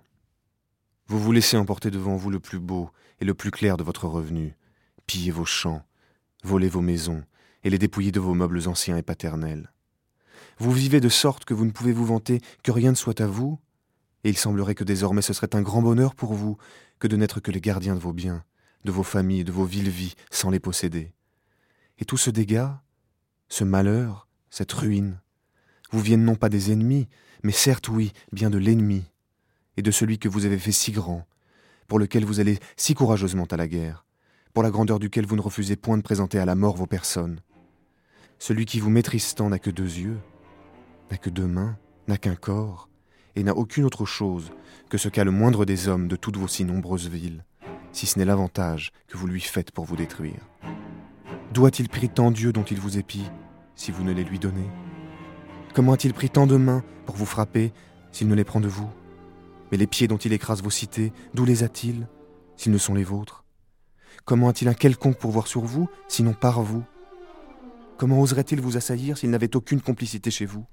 Vous vous laissez emporter devant vous le plus beau et le plus clair de votre revenu, piller vos champs, voler vos maisons et les dépouiller de vos meubles anciens et paternels. Vous vivez de sorte que vous ne pouvez vous vanter que rien ne soit à vous, et il semblerait que désormais ce serait un grand bonheur pour vous que de n'être que les gardiens de vos biens, de vos familles, de vos villes vies, sans les posséder. Et tout ce dégât, ce malheur, cette ruine, vous viennent non pas des ennemis, mais certes oui, bien de l'ennemi, et de celui que vous avez fait si grand, pour lequel vous allez si courageusement à la guerre, pour la grandeur duquel vous ne refusez point de présenter à la mort vos personnes. Celui qui vous maîtrise tant n'a que 2 yeux, n'a que 2 mains, n'a qu'un corps, et n'a aucune autre chose que ce qu'a le moindre des hommes de toutes vos si nombreuses villes, si ce n'est l'avantage que vous lui faites pour vous détruire. D'où a-t-il pris tant d'yeux dont il vous épie, si vous ne les lui donnez? Comment a-t-il pris tant de mains pour vous frapper, s'il ne les prend de vous? Mais les pieds dont il écrase vos cités, d'où les a-t-il, s'ils ne sont les vôtres? Comment a-t-il un quelconque pouvoir sur vous, sinon par vous? Comment oserait-il vous assaillir s'il n'avait aucune complicité chez vous?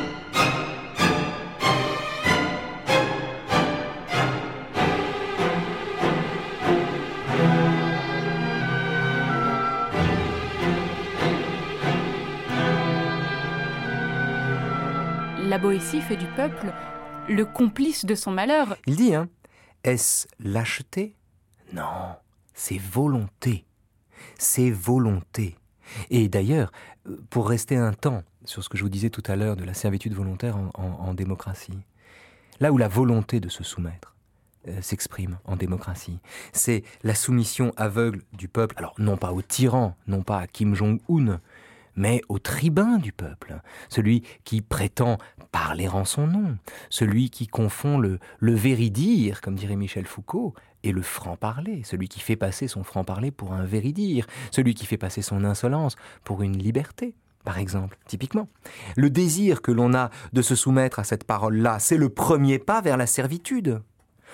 La Boétie fait du peuple le complice de son malheur. Il dit, est-ce lâcheté? Non, c'est volonté. C'est volonté. Et d'ailleurs, pour rester un temps sur ce que je vous disais tout à l'heure de la servitude volontaire en démocratie, là où la volonté de se soumettre s'exprime en démocratie, c'est la soumission aveugle du peuple, alors non pas au tyran, non pas à Kim Jong-un, mais au tribun du peuple, celui qui prétend parler en son nom, celui qui confond le véridire, comme dirait Michel Foucault, et le franc-parler, celui qui fait passer son franc-parler pour un véridire, celui qui fait passer son insolence pour une liberté, par exemple, typiquement. Le désir que l'on a de se soumettre à cette parole-là, c'est le premier pas vers la servitude.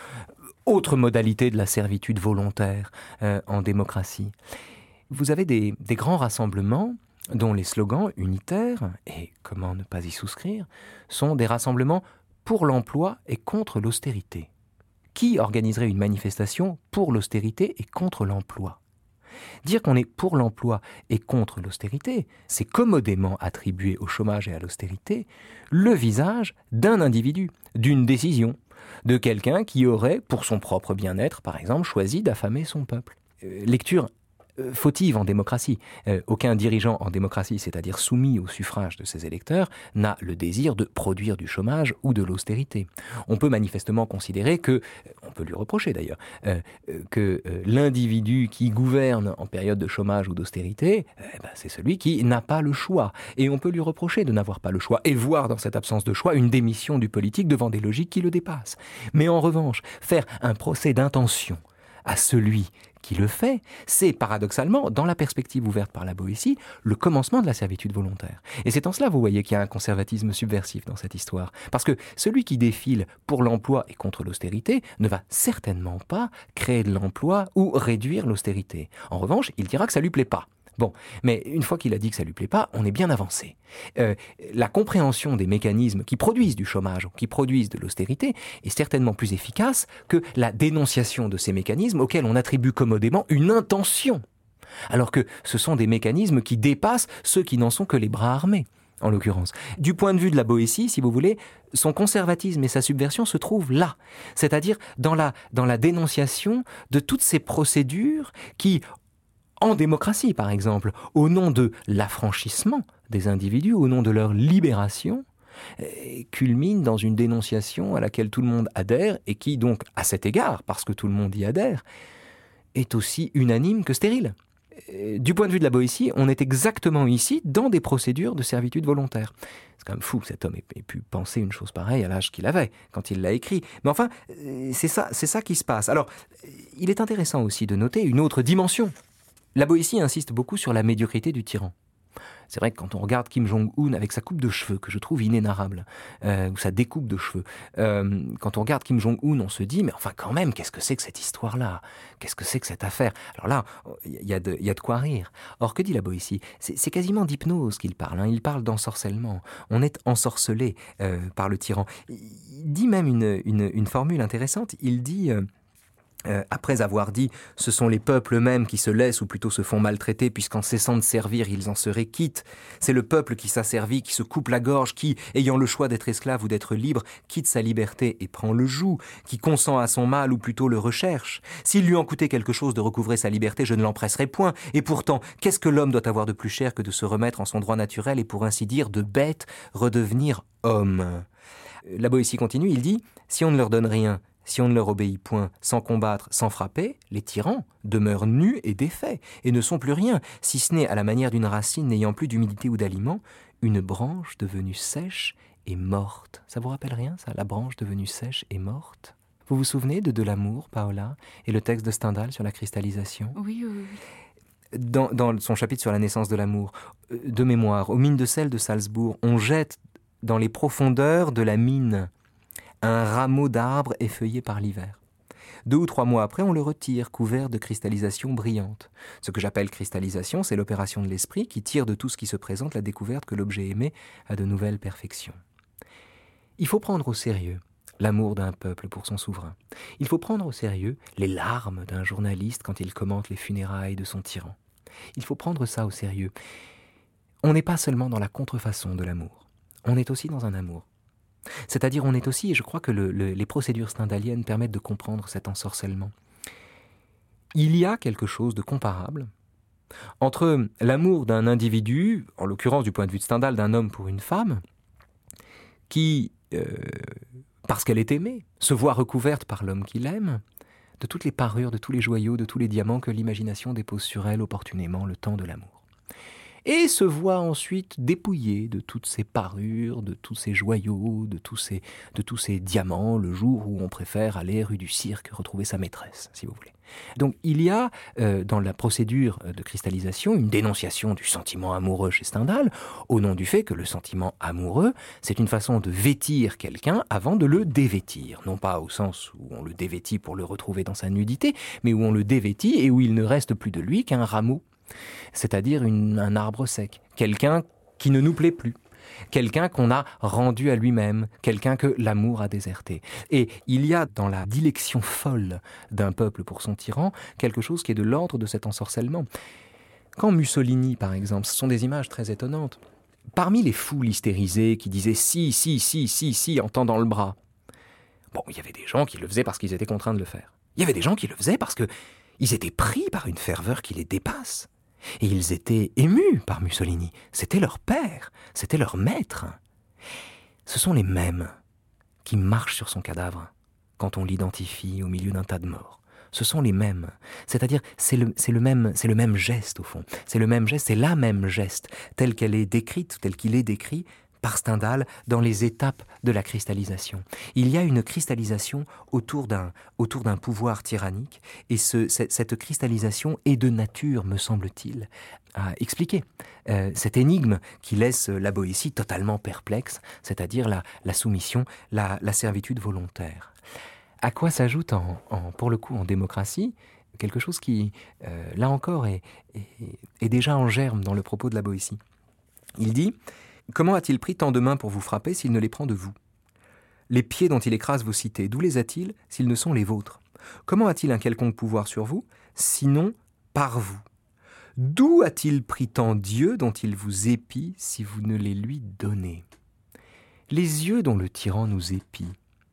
Autre modalité de la servitude volontaire en démocratie. Vous avez des grands rassemblements dont les slogans unitaires, et comment ne pas y souscrire, sont des rassemblements pour l'emploi et contre l'austérité. Qui organiserait une manifestation pour l'austérité et contre l'emploi? Dire qu'on est pour l'emploi et contre l'austérité, c'est commodément attribuer au chômage et à l'austérité le visage d'un individu, d'une décision, de quelqu'un qui aurait, pour son propre bien-être, par exemple, choisi d'affamer son peuple. Lecture fautive en démocratie. Aucun dirigeant en démocratie, c'est-à-dire soumis au suffrage de ses électeurs, n'a le désir de produire du chômage ou de l'austérité. On peut manifestement considérer que, on peut lui reprocher d'ailleurs, que l'individu qui gouverne en période de chômage ou d'austérité, c'est celui qui n'a pas le choix. Et on peut lui reprocher de n'avoir pas le choix et voir dans cette absence de choix une démission du politique devant des logiques qui le dépassent. Mais en revanche, faire un procès d'intention à celui qui le fait, c'est paradoxalement, dans la perspective ouverte par la Boétie, le commencement de la servitude volontaire. Et c'est en cela, vous voyez, qu'il y a un conservatisme subversif dans cette histoire. Parce que celui qui défile pour l'emploi et contre l'austérité ne va certainement pas créer de l'emploi ou réduire l'austérité. En revanche, il dira que ça lui plaît pas. Bon, mais une fois qu'il a dit que ça lui plaît pas, on est bien avancé. La compréhension des mécanismes qui produisent du chômage, qui produisent de l'austérité, est certainement plus efficace que la dénonciation de ces mécanismes auxquels on attribue commodément une intention. Alors que ce sont des mécanismes qui dépassent ceux qui n'en sont que les bras armés, en l'occurrence. Du point de vue de la Boétie, si vous voulez, son conservatisme et sa subversion se trouvent là. C'est-à-dire dans la dénonciation de toutes ces procédures qui, en démocratie, par exemple, au nom de l'affranchissement des individus, au nom de leur libération, culmine dans une dénonciation à laquelle tout le monde adhère et qui, donc, à cet égard, parce que tout le monde y adhère, est aussi unanime que stérile. Du point de vue de la Boétie, on est exactement ici dans des procédures de servitude volontaire. C'est quand même fou que cet homme ait pu penser une chose pareille à l'âge qu'il avait, quand il l'a écrit. Mais enfin, c'est ça qui se passe. Alors, il est intéressant aussi de noter une autre dimension. La Boétie insiste beaucoup sur la médiocrité du tyran. C'est vrai que quand on regarde Kim Jong-un avec sa coupe de cheveux, que je trouve inénarrable, ou sa découpe de cheveux, quand on regarde Kim Jong-un, on se dit, mais enfin quand même, qu'est-ce que c'est que cette histoire-là? Qu'est-ce que c'est que cette affaire? Alors là, il y a de quoi rire. Or, que dit la Boétie? C'est quasiment d'hypnose qu'il parle, il parle d'ensorcellement. On est ensorcelé par le tyran. Il dit même une formule intéressante, il dit... après avoir dit « ce sont les peuples eux-mêmes qui se laissent ou plutôt se font maltraiter puisqu'en cessant de servir, ils en seraient quittes. C'est le peuple qui s'asservit, qui se coupe la gorge, qui, ayant le choix d'être esclave ou d'être libre, quitte sa liberté et prend le joug, qui consent à son mal ou plutôt le recherche. S'il lui en coûtait quelque chose de recouvrer sa liberté, je ne l'empresserais point. Et pourtant, qu'est-ce que l'homme doit avoir de plus cher que de se remettre en son droit naturel et pour ainsi dire de bête redevenir homme ?» La Boétie continue, il dit « Si on ne leur donne rien, si on ne leur obéit point, sans combattre, sans frapper, les tyrans demeurent nus et défaits, et ne sont plus rien, si ce n'est à la manière d'une racine n'ayant plus d'humidité ou d'aliment, une branche devenue sèche et morte. » Ça vous rappelle rien, ça, la branche devenue sèche et morte? Vous vous souvenez de l'amour, Paola, et le texte de Stendhal sur la cristallisation? Oui. Dans son chapitre sur la naissance de l'amour, de mémoire, aux mines de sel de Salzbourg, on jette dans les profondeurs de la mine un rameau d'arbre effeuillé par l'hiver. 2 ou 3 mois après, on le retire, couvert de cristallisation brillante. Ce que j'appelle cristallisation, c'est l'opération de l'esprit qui tire de tout ce qui se présente la découverte que l'objet aimé a de nouvelles perfections. Il faut prendre au sérieux l'amour d'un peuple pour son souverain. Il faut prendre au sérieux les larmes d'un journaliste quand il commente les funérailles de son tyran. Il faut prendre ça au sérieux. On n'est pas seulement dans la contrefaçon de l'amour, on est aussi dans un amour. C'est-à-dire on est aussi, et je crois que les procédures stendhaliennes permettent de comprendre cet ensorcellement. Il y a quelque chose de comparable entre l'amour d'un individu, en l'occurrence du point de vue de Stendhal, d'un homme pour une femme, qui, parce qu'elle est aimée, se voit recouverte par l'homme qu'il aime, de toutes les parures, de tous les joyaux, de tous les diamants que l'imagination dépose sur elle opportunément le temps de l'amour. Et se voit ensuite dépouillée de toutes ces parures, de tous ces joyaux, de tous ces diamants, le jour où on préfère aller rue du Cirque retrouver sa maîtresse, si vous voulez. Donc il y a dans la procédure de cristallisation une dénonciation du sentiment amoureux chez Stendhal, au nom du fait que le sentiment amoureux, c'est une façon de vêtir quelqu'un avant de le dévêtir. Non pas au sens où on le dévêtit pour le retrouver dans sa nudité, mais où on le dévêtit et où il ne reste plus de lui qu'un rameau. C'est-à-dire un arbre sec, quelqu'un qui ne nous plaît plus, quelqu'un qu'on a rendu à lui-même, quelqu'un que l'amour a déserté. Et il y a dans la dilection folle d'un peuple pour son tyran quelque chose qui est de l'ordre de cet ensorcellement. Quand Mussolini, par exemple, ce sont des images très étonnantes, parmi les foules hystérisées qui disaient « si » en tendant le bras, bon, il y avait des gens qui le faisaient parce qu'ils étaient contraints de le faire. Il y avait des gens qui le faisaient parce qu'ils étaient pris par une ferveur qui les dépasse. Et ils étaient émus par Mussolini. C'était leur père, c'était leur maître. Ce sont les mêmes qui marchent sur son cadavre quand on l'identifie au milieu d'un tas de morts. Ce sont les mêmes. C'est-à-dire, c'est le même geste au fond. C'est le même geste, c'est la même geste, telle qu'elle est décrite, tel qu'il est décrit par Stendhal dans les étapes de la cristallisation. Il y a une cristallisation autour d'un pouvoir tyrannique, et cette cristallisation est de nature, me semble-t-il, à expliquer cette énigme qui laisse la Boétie totalement perplexe, c'est-à-dire la soumission, la servitude volontaire. À quoi s'ajoute, pour le coup, en démocratie, quelque chose qui, là encore, est déjà en germe dans le propos de la Boétie. Il dit: comment a-t-il pris tant de mains pour vous frapper s'il ne les prend de vous? Les pieds dont il écrase vos cités, d'où les a-t-il s'ils ne sont les vôtres? Comment a-t-il un quelconque pouvoir sur vous, sinon par vous? D'où a-t-il pris tant d'yeux dont il vous épie si vous ne les lui donnez? Les yeux dont le tyran nous épie,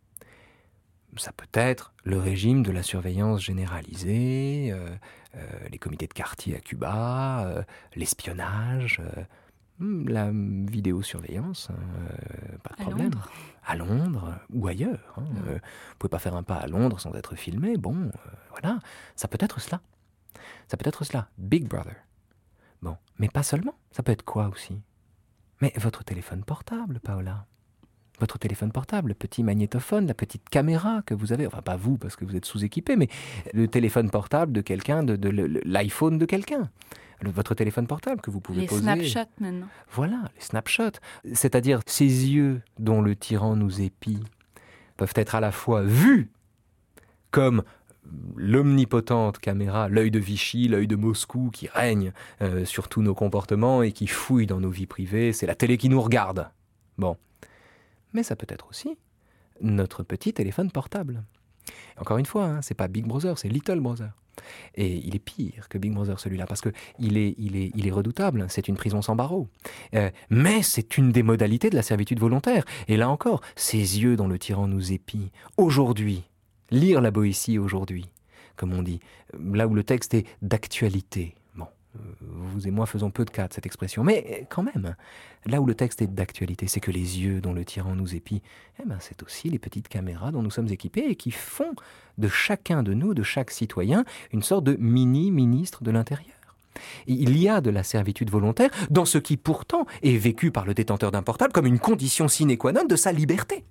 ça peut être le régime de la surveillance généralisée, les comités de quartier à Cuba, l'espionnage... la vidéosurveillance, pas de problème. À Londres ou ailleurs. Vous ne pouvez pas faire un pas à Londres sans être filmé. Bon, voilà, ça peut être cela. Ça peut être cela, Big Brother. Bon, mais pas seulement. Ça peut être quoi aussi? Mais votre téléphone portable, Paola. Votre téléphone portable, le petit magnétophone, la petite caméra que vous avez, enfin pas vous parce que vous êtes sous-équipé, mais le téléphone portable de quelqu'un, l'iPhone de quelqu'un. Votre téléphone portable que vous pouvez poser. Les Snapchat maintenant. Voilà, les Snapchat. C'est-à-dire ces yeux dont le tyran nous épie peuvent être à la fois vus comme l'omnipotente caméra, l'œil de Vichy, l'œil de Moscou qui règne sur tous nos comportements et qui fouille dans nos vies privées. C'est la télé qui nous regarde. Bon. Mais ça peut être aussi notre petit téléphone portable. Encore une fois, c'est pas Big Brother, c'est Little Brother. Et il est pire que Big Brother celui-là, parce qu'il est redoutable, c'est une prison sans barreaux. Mais c'est une des modalités de la servitude volontaire. Et là encore, ces yeux dont le tyran nous épie, aujourd'hui, lire la Boétie aujourd'hui, comme on dit, là où le texte est d'actualité. Bon, Vous et moi faisons peu de cas de cette expression, mais quand même, là où le texte est d'actualité, c'est que les yeux dont le tyran nous épie, c'est aussi les petites caméras dont nous sommes équipés et qui font de chacun de nous, de chaque citoyen, une sorte de mini-ministre de l'Intérieur. Il y a de la servitude volontaire dans ce qui pourtant est vécu par le détenteur d'un portable comme une condition sine qua non de sa liberté.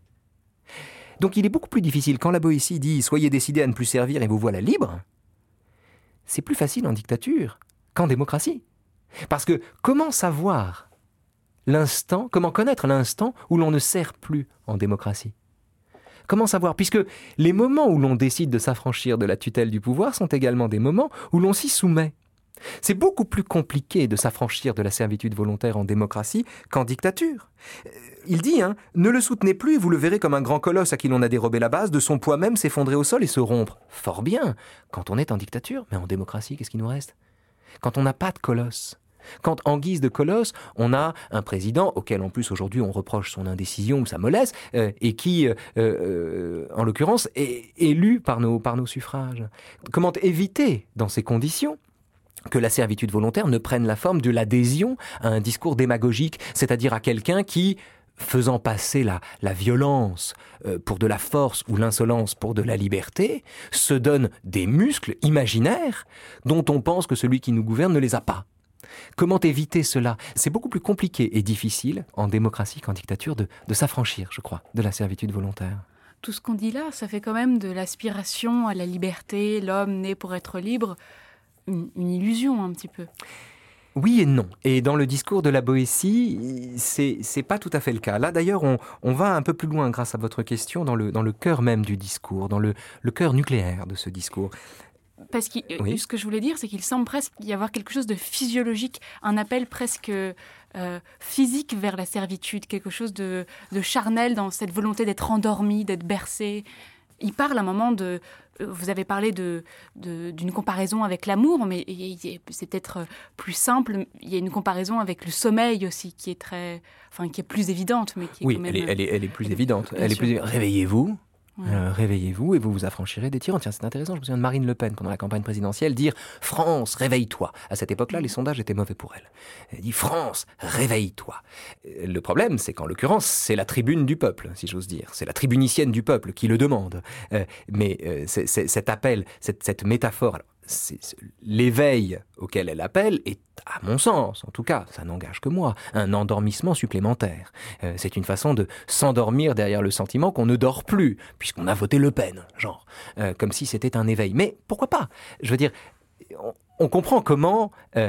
Donc il est beaucoup plus difficile quand la Boétie dit « soyez décidés à ne plus servir et vous voilà libre », c'est plus facile en dictature qu'en démocratie. Parce que comment savoir l'instant, comment connaître l'instant où l'on ne sert plus en démocratie ? Comment savoir ? Puisque les moments où l'on décide de s'affranchir de la tutelle du pouvoir sont également des moments où l'on s'y soumet. C'est beaucoup plus compliqué de s'affranchir de la servitude volontaire en démocratie qu'en dictature. Il dit, ne le soutenez plus, vous le verrez comme un grand colosse à qui l'on a dérobé la base, de son poids même s'effondrer au sol et se rompre. Fort bien, quand on est en dictature, mais en démocratie, qu'est-ce qui nous reste ? Quand on n'a pas de colosse, quand en guise de colosse, on a un président auquel en plus aujourd'hui on reproche son indécision ou sa mollesse, et qui, en l'occurrence, est élu par nos suffrages. Comment éviter, dans ces conditions, que la servitude volontaire ne prenne la forme de l'adhésion à un discours démagogique, c'est-à-dire à quelqu'un qui, faisant passer la violence pour de la force ou l'insolence pour de la liberté, se donne des muscles imaginaires dont on pense que celui qui nous gouverne ne les a pas. Comment éviter cela ? C'est beaucoup plus compliqué et difficile en démocratie qu'en dictature de s'affranchir, je crois, de la servitude volontaire. Tout ce qu'on dit là, ça fait quand même de l'aspiration à la liberté, l'homme né pour être libre, une illusion un petit peu. Oui et non. Et dans le discours de la Boétie, c'est pas tout à fait le cas. Là, d'ailleurs, on va un peu plus loin grâce à votre question dans le cœur même du discours, dans le cœur nucléaire de ce discours. Parce que ce que je voulais dire, c'est qu'il semble presque y avoir quelque chose de physiologique, un appel presque physique vers la servitude, quelque chose de charnel dans cette volonté d'être endormi, d'être bercé. Il parle à un moment de... Vous avez parlé d'une comparaison avec l'amour, mais c'est peut-être plus simple. Il y a une comparaison avec le sommeil aussi, qui est qui est plus évidente, mais qui est quand même... elle est plus évidente. Réveillez-vous. Réveillez-vous et vous vous affranchirez des tyrans. Tiens, c'est intéressant, je me souviens de Marine Le Pen pendant la campagne présidentielle dire « France, réveille-toi ». À cette époque-là, les sondages étaient mauvais pour elle. Elle dit « France, réveille-toi ». Le problème, c'est qu'en l'occurrence, c'est la tribune du peuple, si j'ose dire. C'est la tribunicienne du peuple qui le demande. Mais cet appel, cette métaphore... l'éveil auquel elle appelle est, à mon sens, en tout cas, ça n'engage que moi, un endormissement supplémentaire. C'est une façon de s'endormir derrière le sentiment qu'on ne dort plus, puisqu'on a voté Le Pen, genre, comme si c'était un éveil. Mais pourquoi pas ? Je veux dire, on comprend comment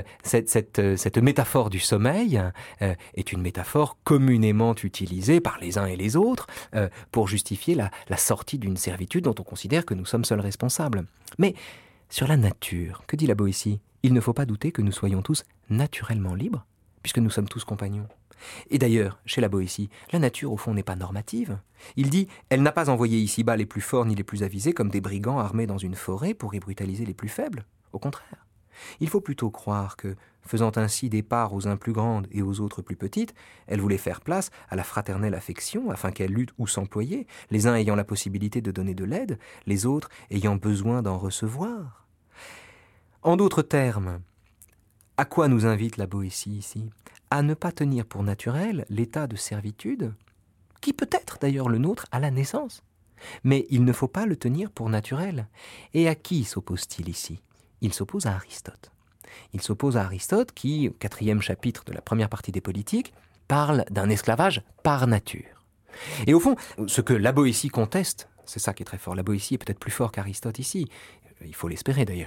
cette métaphore du sommeil est une métaphore communément utilisée par les uns et les autres pour justifier la sortie d'une servitude dont on considère que nous sommes seuls responsables. Mais sur la nature, que dit la Boétie ? Il ne faut pas douter que nous soyons tous naturellement libres, puisque nous sommes tous compagnons. Et d'ailleurs, chez la Boétie, la nature au fond n'est pas normative. Il dit « Elle n'a pas envoyé ici-bas les plus forts ni les plus avisés comme des brigands armés dans une forêt pour y brutaliser les plus faibles. Au contraire. Il faut plutôt croire que, faisant ainsi des parts aux uns plus grandes et aux autres plus petites, elle voulait faire place à la fraternelle affection afin qu'elles luttent ou s'employer, les uns ayant la possibilité de donner de l'aide, les autres ayant besoin d'en recevoir. » En d'autres termes, à quoi nous invite la Boétie ici ? À ne pas tenir pour naturel l'état de servitude, qui peut être d'ailleurs le nôtre à la naissance. Mais il ne faut pas le tenir pour naturel. Et à qui s'oppose-t-il ici ? Il s'oppose à Aristote. Il s'oppose à Aristote qui, au 4e chapitre de la première partie des Politiques, parle d'un esclavage par nature. Et au fond, ce que la Boétie conteste, c'est ça qui est très fort, la Boétie est peut-être plus fort qu'Aristote ici, il faut l'espérer d'ailleurs.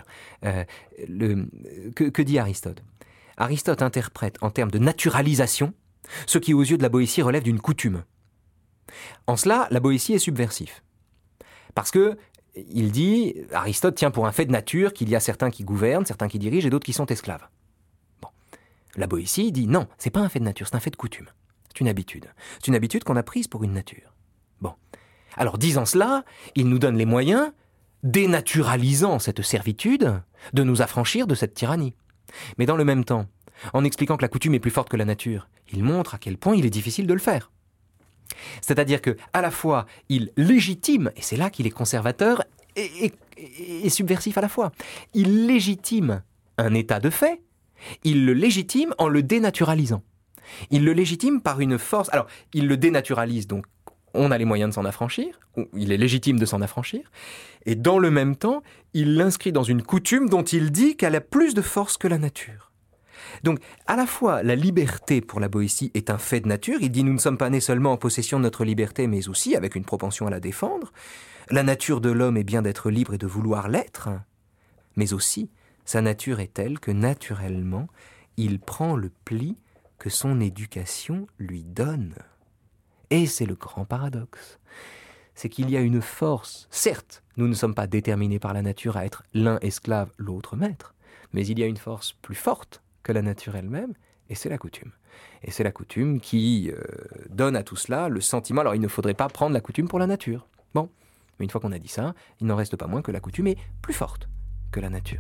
Que dit Aristote ? Aristote interprète en termes de naturalisation ce qui aux yeux de la Boétie relève d'une coutume. En cela, la Boétie est subversif. Parce que il dit, Aristote tient pour un fait de nature qu'il y a certains qui gouvernent, certains qui dirigent et d'autres qui sont esclaves. Bon. La Boétie dit non, c'est pas un fait de nature, c'est un fait de coutume. C'est une habitude. C'est une habitude qu'on a prise pour une nature. Bon. Alors, disant cela, il nous donne les moyens, dénaturalisant cette servitude, de nous affranchir de cette tyrannie. Mais dans le même temps, en expliquant que la coutume est plus forte que la nature, il montre à quel point il est difficile de le faire. C'est-à-dire que, à la fois, il légitime, et c'est là qu'il est conservateur et subversif à la fois, il légitime un état de fait Il le légitime en le dénaturalisant. Il le légitime par une force... Alors, il le dénaturalise, donc on a les moyens de s'en affranchir, ou il est légitime de s'en affranchir, et dans le même temps, il l'inscrit dans une coutume dont il dit qu'elle a plus de force que la nature. Donc, à la fois, la liberté pour la Boétie est un fait de nature. Il dit nous ne sommes pas nés seulement en possession de notre liberté, mais aussi avec une propension à la défendre. La nature de l'homme est bien d'être libre et de vouloir l'être, mais aussi, sa nature est telle que naturellement, il prend le pli que son éducation lui donne. Et c'est le grand paradoxe. C'est qu'il y a une force. Certes, nous ne sommes pas déterminés par la nature à être l'un esclave, l'autre maître, mais il y a une force plus forte que la nature elle-même, et c'est la coutume. Et c'est la coutume qui donne à tout cela le sentiment... Alors, il ne faudrait pas prendre la coutume pour la nature. Bon, mais une fois qu'on a dit ça, il n'en reste pas moins que la coutume est plus forte que la nature.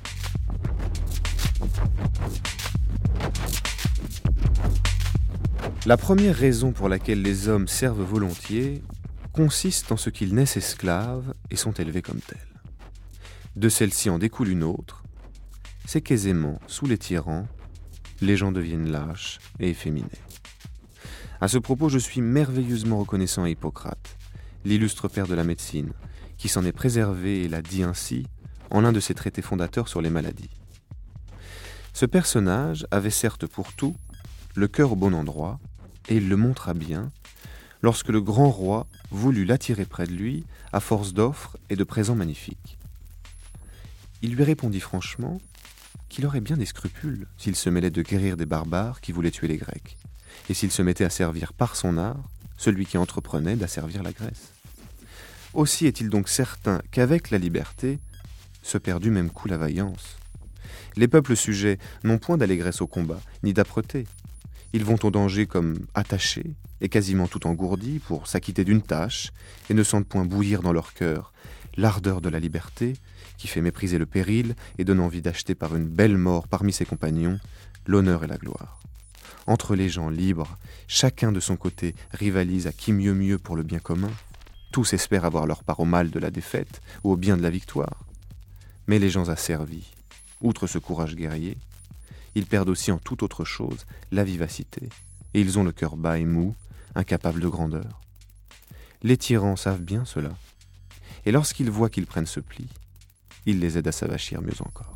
La première raison pour laquelle les hommes servent volontiers consiste en ce qu'ils naissent esclaves et sont élevés comme tels. De celle-ci en découle une autre, c'est qu'aisément, sous les tyrans, les gens deviennent lâches et efféminés. À ce propos, je suis merveilleusement reconnaissant à Hippocrate, l'illustre père de la médecine, qui s'en est préservé et l'a dit ainsi en l'un de ses traités fondateurs sur les maladies. Ce personnage avait certes pour tout le cœur au bon endroit, et il le montra bien lorsque le grand roi voulut l'attirer près de lui à force d'offres et de présents magnifiques. Il lui répondit franchement qu'il aurait bien des scrupules s'il se mêlait de guérir des barbares qui voulaient tuer les Grecs, et s'il se mettait à servir par son art celui qui entreprenait d'asservir la Grèce. Aussi est-il donc certain qu'avec la liberté se perd du même coup la vaillance. Les peuples sujets n'ont point d'allégresse au combat, ni d'âpreté. Ils vont au danger comme attachés, et quasiment tout engourdis pour s'acquitter d'une tâche, et ne sentent point bouillir dans leur cœur l'ardeur de la liberté, qui fait mépriser le péril et donne envie d'acheter par une belle mort parmi ses compagnons l'honneur et la gloire. Entre les gens libres, chacun de son côté rivalise à qui mieux pour le bien commun. Tous espèrent avoir leur part au mal de la défaite ou au bien de la victoire. Mais les gens asservis, outre ce courage guerrier, ils perdent aussi en toute autre chose la vivacité, et ils ont le cœur bas et mou, incapables de grandeur. Les tyrans savent bien cela, et lorsqu'ils voient qu'ils prennent ce pli, ils les aident à s'avachir mieux encore.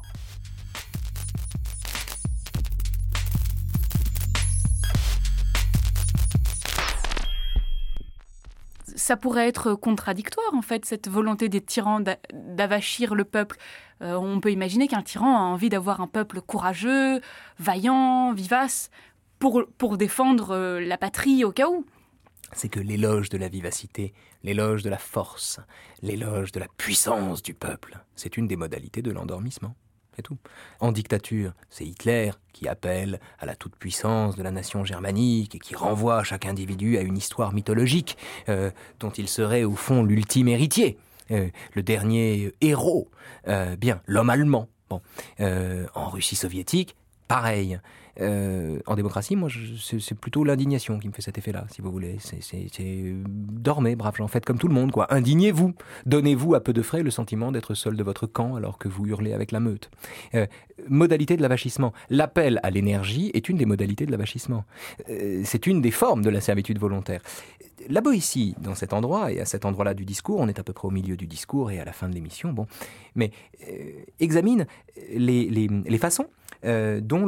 Ça pourrait être contradictoire, en fait, cette volonté des tyrans d'avachir le peuple. On peut imaginer qu'un tyran a envie d'avoir un peuple courageux, vaillant, vivace, pour défendre la patrie au cas où. C'est que l'éloge de la vivacité, l'éloge de la force, l'éloge de la puissance du peuple, c'est une des modalités de l'endormissement. C'est tout. En dictature, c'est Hitler qui appelle à la toute-puissance de la nation germanique et qui renvoie chaque individu à une histoire mythologique dont il serait au fond l'ultime héritier, le dernier héros, l'homme allemand. Bon. En Russie soviétique, pareil. En démocratie, moi, c'est plutôt l'indignation qui me fait cet effet-là, si vous voulez. Dormez, braves gens, faites comme tout le monde, quoi. Indignez-vous. Donnez-vous à peu de frais le sentiment d'être seul de votre camp alors que vous hurlez avec la meute. Modalité de l'avachissement. L'appel à l'énergie est une des modalités de l'avachissement. C'est une des formes de la servitude volontaire. La Boétie, dans cet endroit, et à cet endroit-là du discours, on est à peu près au milieu du discours et à la fin de l'émission, bon, mais examine les façons dont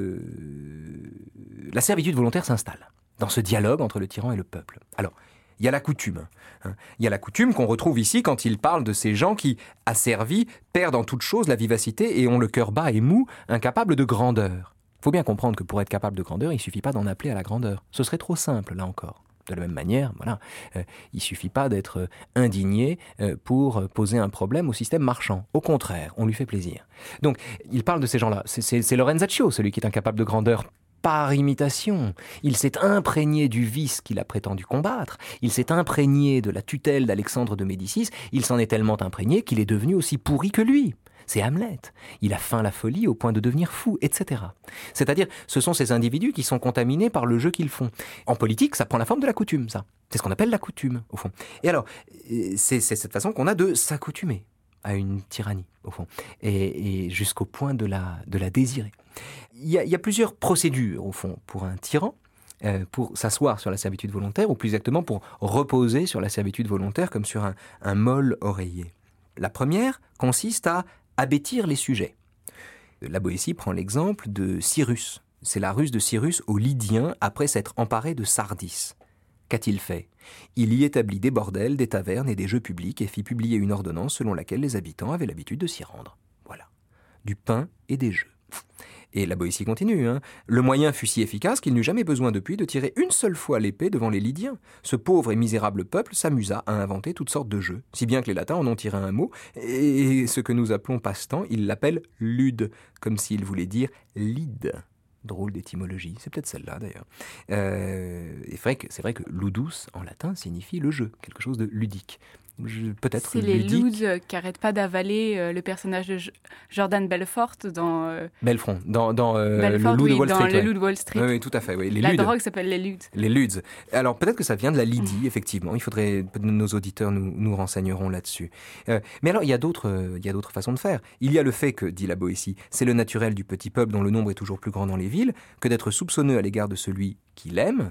la servitude volontaire s'installe dans ce dialogue entre le tyran et le peuple. Alors, il y a la coutume. Il y a la coutume qu'on retrouve ici quand il parle de ces gens qui, asservis, perdent en toute chose la vivacité et ont le cœur bas et mou, incapables de grandeur. Il faut bien comprendre que pour être capable de grandeur, il ne suffit pas d'en appeler à la grandeur. Ce serait trop simple, là encore. De la même manière, voilà, il ne suffit pas d'être indigné pour poser un problème au système marchand. Au contraire, on lui fait plaisir. Donc, il parle de ces gens-là. C'est Lorenzaccio, celui qui est incapable de grandeur par imitation. Il s'est imprégné du vice qu'il a prétendu combattre. Il s'est imprégné de la tutelle d'Alexandre de Médicis. Il s'en est tellement imprégné qu'il est devenu aussi pourri que lui. C'est Hamlet. Il a feint la folie au point de devenir fou, etc. C'est-à-dire, ce sont ces individus qui sont contaminés par le jeu qu'ils font. En politique, ça prend la forme de la coutume, ça. C'est ce qu'on appelle la coutume, au fond. Et alors, c'est cette façon qu'on a de s'accoutumer à une tyrannie, au fond, et jusqu'au point de la désirer. Il y a plusieurs procédures, au fond, pour un tyran, pour s'asseoir sur la servitude volontaire, ou plus exactement pour reposer sur la servitude volontaire comme sur un mol oreiller. La première consiste à abêtir les sujets. La Boétie prend l'exemple de Cyrus. C'est la ruse de Cyrus aux Lydiens après s'être emparé de Sardis. Qu'a-t-il fait? Il y établit des bordels, des tavernes et des jeux publics et fit publier une ordonnance selon laquelle les habitants avaient l'habitude de s'y rendre. Voilà. Du pain et des jeux. Et la Boétie continue. Le moyen fut si efficace qu'il n'eut jamais besoin depuis de tirer une seule fois l'épée devant les Lydiens. Ce pauvre et misérable peuple s'amusa à inventer toutes sortes de jeux, si bien que les Latins en ont tiré un mot, et ce que nous appelons passe-temps, ils l'appellent lude, comme s'il voulait dire lide. Drôle d'étymologie, c'est peut-être celle-là d'ailleurs. C'est vrai que ludus en latin signifie le jeu, quelque chose de ludique. Peut-être c'est les ludique. ludes qui n'arrêtent pas d'avaler le personnage de Jordan Belfort dans... Belfort, dans Belfort, le loup de Wall dans Street. le loup de Wall Street. Oui, tout à fait. Oui. La drogue s'appelle les ludes. Les ludes. Alors peut-être que ça vient de la Lydie, effectivement. Il faudrait, nos auditeurs nous renseigneront là-dessus. Mais alors il y a d'autres façons de faire. Il y a le fait que, dit la Boétie, c'est le naturel du petit peuple dont le nombre est toujours plus grand dans les villes, que d'être soupçonneux à l'égard de celui qui l'aime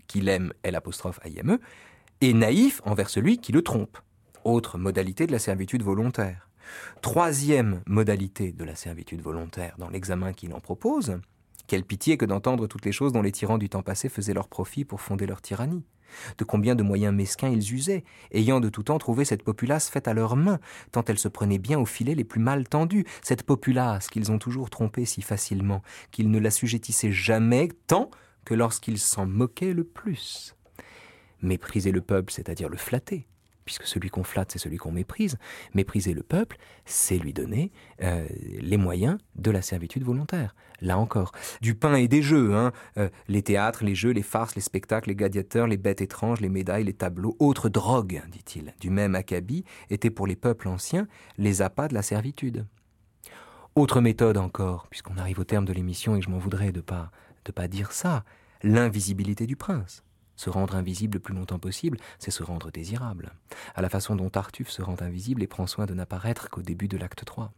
L', et naïf envers celui qui le trompe. Autre modalité de la servitude volontaire. Troisième modalité de la servitude volontaire dans l'examen qu'il en propose, quelle pitié que d'entendre toutes les choses dont les tyrans du temps passé faisaient leur profit pour fonder leur tyrannie. De combien de moyens mesquins ils usaient, ayant de tout temps trouvé cette populace faite à leurs mains, tant elle se prenait bien aux filets les plus mal tendus, cette populace qu'ils ont toujours trompée si facilement, qu'ils ne l'assujettissaient jamais tant que lorsqu'ils s'en moquaient le plus. Mépriser le peuple, c'est-à-dire le flatter, puisque celui qu'on flatte, c'est celui qu'on méprise. Mépriser le peuple, c'est lui donner les moyens de la servitude volontaire. Là encore, du pain et des jeux, les théâtres, les jeux, les farces, les spectacles, les gladiateurs, les bêtes étranges, les médailles, les tableaux, autres drogues, dit-il, du même acabit, étaient pour les peuples anciens les appâts de la servitude. Autre méthode encore, puisqu'on arrive au terme de l'émission et que je m'en voudrais de pas dire ça, l'invisibilité du prince. Se rendre invisible le plus longtemps possible, c'est se rendre désirable. À la façon dont Tartuffe se rend invisible et prend soin de n'apparaître qu'au début de l'acte 3.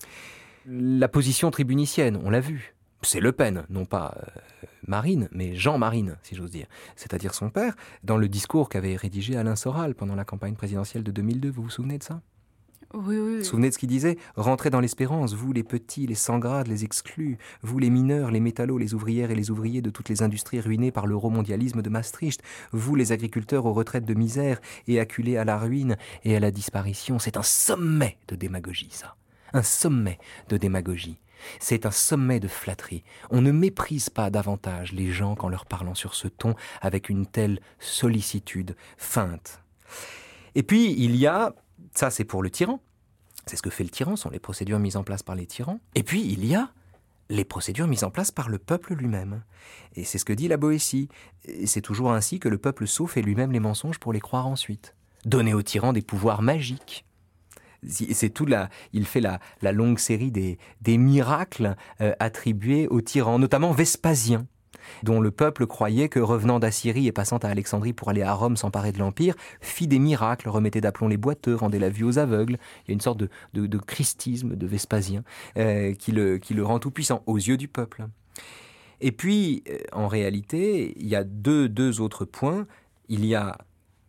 La position tribunicienne, on l'a vu. C'est Le Pen, non pas Marine, mais Jean Marine, si j'ose dire. C'est-à-dire son père, dans le discours qu'avait rédigé Alain Soral pendant la campagne présidentielle de 2002. Vous vous souvenez de ça ? Oui. Vous vous souvenez de ce qu'il disait ? Rentrez dans l'espérance, vous les petits, les sans grades, les exclus, vous les mineurs, les métallos, les ouvrières et les ouvriers de toutes les industries ruinées par l'euromondialisme de Maastricht, vous les agriculteurs aux retraites de misère et acculés à la ruine et à la disparition. C'est un sommet de démagogie, ça. Un sommet de démagogie. C'est un sommet de flatterie. On ne méprise pas davantage les gens qu'en leur parlant sur ce ton avec une telle sollicitude feinte. Et puis, il y a... Ça, c'est pour le tyran. C'est ce que fait le tyran, sont les procédures mises en place par les tyrans. Et puis, il y a les procédures mises en place par le peuple lui-même. Et c'est ce que dit la Boétie. Et c'est toujours ainsi que le peuple sot fait lui-même les mensonges pour les croire ensuite. Donner au tyran des pouvoirs magiques. C'est tout il fait la longue série des miracles attribués au tyran, notamment Vespasien, dont le peuple croyait que, revenant d'Assyrie et passant à Alexandrie pour aller à Rome s'emparer de l'Empire, fit des miracles, remettait d'aplomb les boiteux, rendait la vue aux aveugles. Il y a une sorte de christisme de Vespasien qui le rend tout-puissant aux yeux du peuple. Et puis, en réalité, il y a deux autres points. Il y a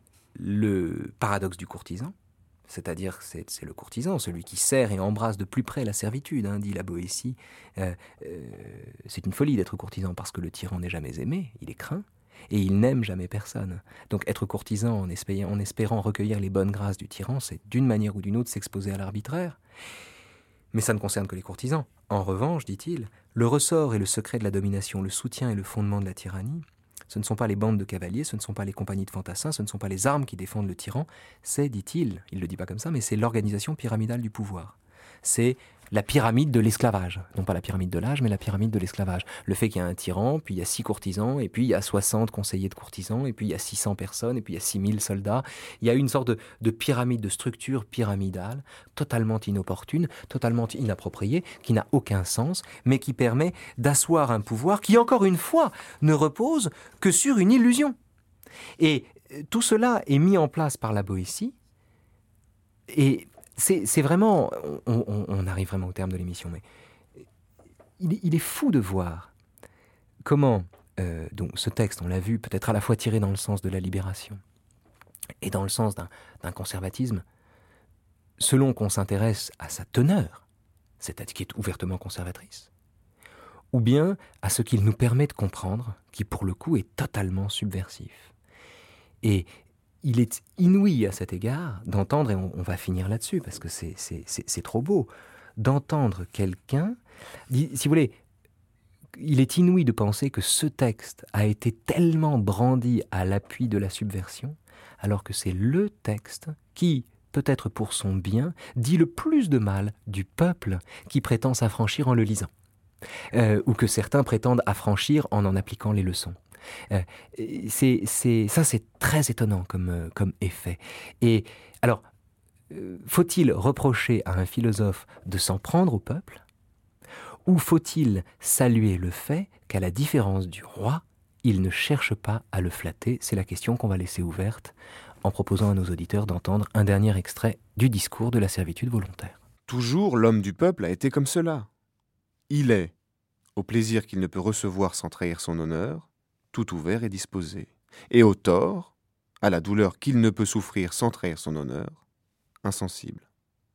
le paradoxe du courtisan, c'est-à-dire c'est le courtisan, celui qui serre et embrasse de plus près la servitude, dit la Boétie. C'est une folie d'être courtisan parce que le tyran n'est jamais aimé, il est craint, et il n'aime jamais personne. Donc être courtisan en espérant recueillir les bonnes grâces du tyran, c'est d'une manière ou d'une autre s'exposer à l'arbitraire. Mais ça ne concerne que les courtisans. En revanche, dit-il, le ressort et le secret de la domination, le soutien et le fondement de la tyrannie, ce ne sont pas les bandes de cavaliers, ce ne sont pas les compagnies de fantassins, ce ne sont pas les armes qui défendent le tyran, c'est, dit-il, il ne le dit pas comme ça, mais c'est l'organisation pyramidale du pouvoir. C'est la pyramide de l'esclavage. Non pas la pyramide de l'âge, mais la pyramide de l'esclavage. Le fait qu'il y a un tyran, puis il y a 6 courtisans, et puis il y a 60 conseillers de courtisans, et puis il y a 600 personnes, et puis il y a 6000 soldats. Il y a une sorte de pyramide, de structure pyramidale, totalement inopportune, totalement inappropriée, qui n'a aucun sens, mais qui permet d'asseoir un pouvoir qui, encore une fois, ne repose que sur une illusion. Et tout cela est mis en place par la Boétie, et c'est vraiment, on arrive vraiment au terme de l'émission, mais il est fou de voir comment donc ce texte, on l'a vu, peut être à la fois tiré dans le sens de la libération et dans le sens d'un conservatisme, selon qu'on s'intéresse à sa teneur, c'est-à-dire qui est ouvertement conservatrice, ou bien à ce qu'il nous permet de comprendre, qui pour le coup est totalement subversif. Et il est inouï à cet égard d'entendre, et on va finir là-dessus parce que c'est trop beau, d'entendre quelqu'un, si vous voulez, il est inouï de penser que ce texte a été tellement brandi à l'appui de la subversion, alors que c'est le texte qui, peut-être pour son bien, dit le plus de mal du peuple qui prétend s'affranchir en le lisant, ou que certains prétendent affranchir en appliquant les leçons. C'est très étonnant comme effet. Et alors, faut-il reprocher à un philosophe de s'en prendre au peuple, ou faut-il saluer le fait qu'à la différence du roi, il ne cherche pas à le flatter? C'est la question qu'on va laisser ouverte en proposant à nos auditeurs d'entendre un dernier extrait du discours de la servitude volontaire. Toujours l'homme du peuple a été comme cela. Il est, au plaisir qu'il ne peut recevoir sans trahir son honneur, tout ouvert et disposé, et au tort, à la douleur qu'il ne peut souffrir sans trahir son honneur, insensible.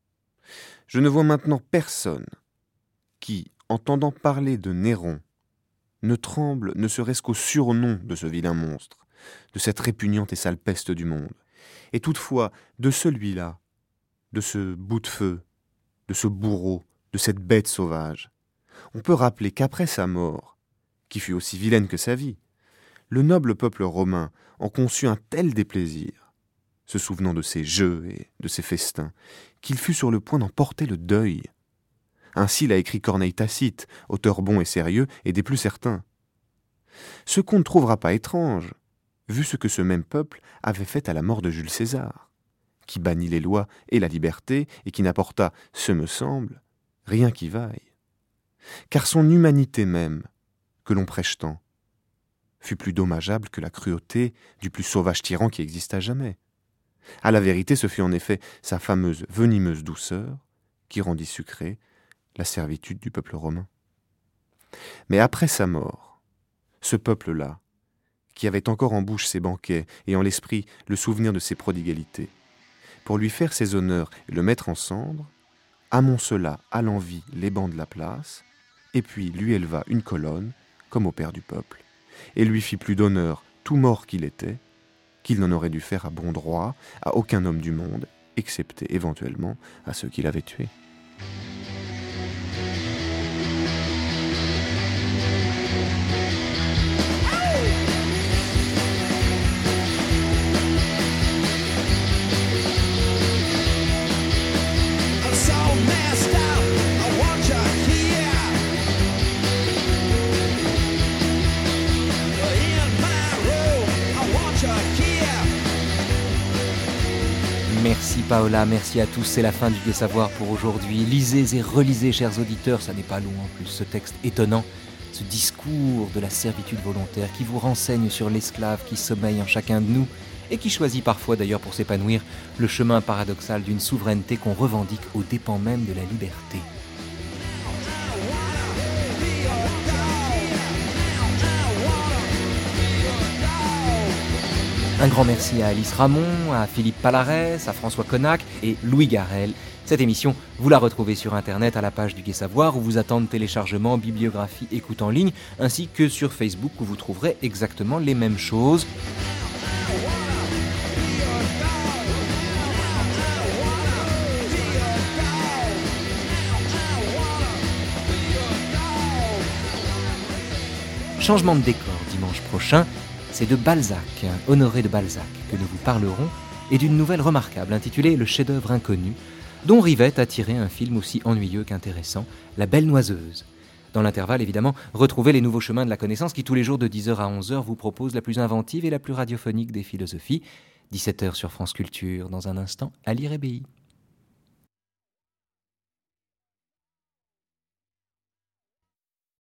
Je ne vois maintenant personne qui, entendant parler de Néron, ne tremble ne serait-ce qu'au surnom de ce vilain monstre, de cette répugnante et sale peste du monde, et toutefois de celui-là, de ce bout de feu, de ce bourreau, de cette bête sauvage. On peut rappeler qu'après sa mort, qui fut aussi vilaine que sa vie, le noble peuple romain en conçut un tel déplaisir, se souvenant de ses jeux et de ses festins, qu'il fut sur le point d'en porter le deuil. Ainsi l'a écrit Corneille Tacite, auteur bon et sérieux et des plus certains. Ce qu'on ne trouvera pas étrange, vu ce que ce même peuple avait fait à la mort de Jules César, qui bannit les lois et la liberté et qui n'apporta, ce me semble, rien qui vaille. Car son humanité même, que l'on prêche tant, fut plus dommageable que la cruauté du plus sauvage tyran qui exista jamais. À la vérité, ce fut en effet sa fameuse venimeuse douceur qui rendit sucrée la servitude du peuple romain. Mais après sa mort, ce peuple-là, qui avait encore en bouche ses banquets et en l'esprit le souvenir de ses prodigalités, pour lui faire ses honneurs et le mettre en cendre, amoncela à l'envi les bancs de la place, et puis lui éleva une colonne, comme au père du peuple, et lui fit plus d'honneur, tout mort qu'il était, qu'il n'en aurait dû faire à bon droit à aucun homme du monde, excepté éventuellement à ceux qu'il avait tués. Merci Paola, merci à tous, c'est la fin du Gai Savoir pour aujourd'hui. Lisez et relisez, chers auditeurs, ça n'est pas long en plus, ce texte étonnant, ce discours de la servitude volontaire qui vous renseigne sur l'esclave qui sommeille en chacun de nous et qui choisit parfois d'ailleurs pour s'épanouir le chemin paradoxal d'une souveraineté qu'on revendique aux dépens même de la liberté. Un grand merci à Alice Ramon, à Philippe Palarès, à François Connac et Louis Garrel. Cette émission, vous la retrouvez sur Internet à la page du Gai Savoir où vous attendent téléchargement, bibliographie, écoute en ligne, ainsi que sur Facebook où vous trouverez exactement les mêmes choses. Changement de décor dimanche prochain. C'est de Balzac, Honoré de Balzac, que nous vous parlerons, et d'une nouvelle remarquable intitulée Le chef-d'œuvre inconnu, dont Rivette a tiré un film aussi ennuyeux qu'intéressant, La Belle Noiseuse. Dans l'intervalle, évidemment, retrouvez les nouveaux chemins de la connaissance qui, tous les jours de 10h à 11h, vous proposent la plus inventive et la plus radiophonique des philosophies. 17h sur France Culture, dans un instant, Ali Rébéi.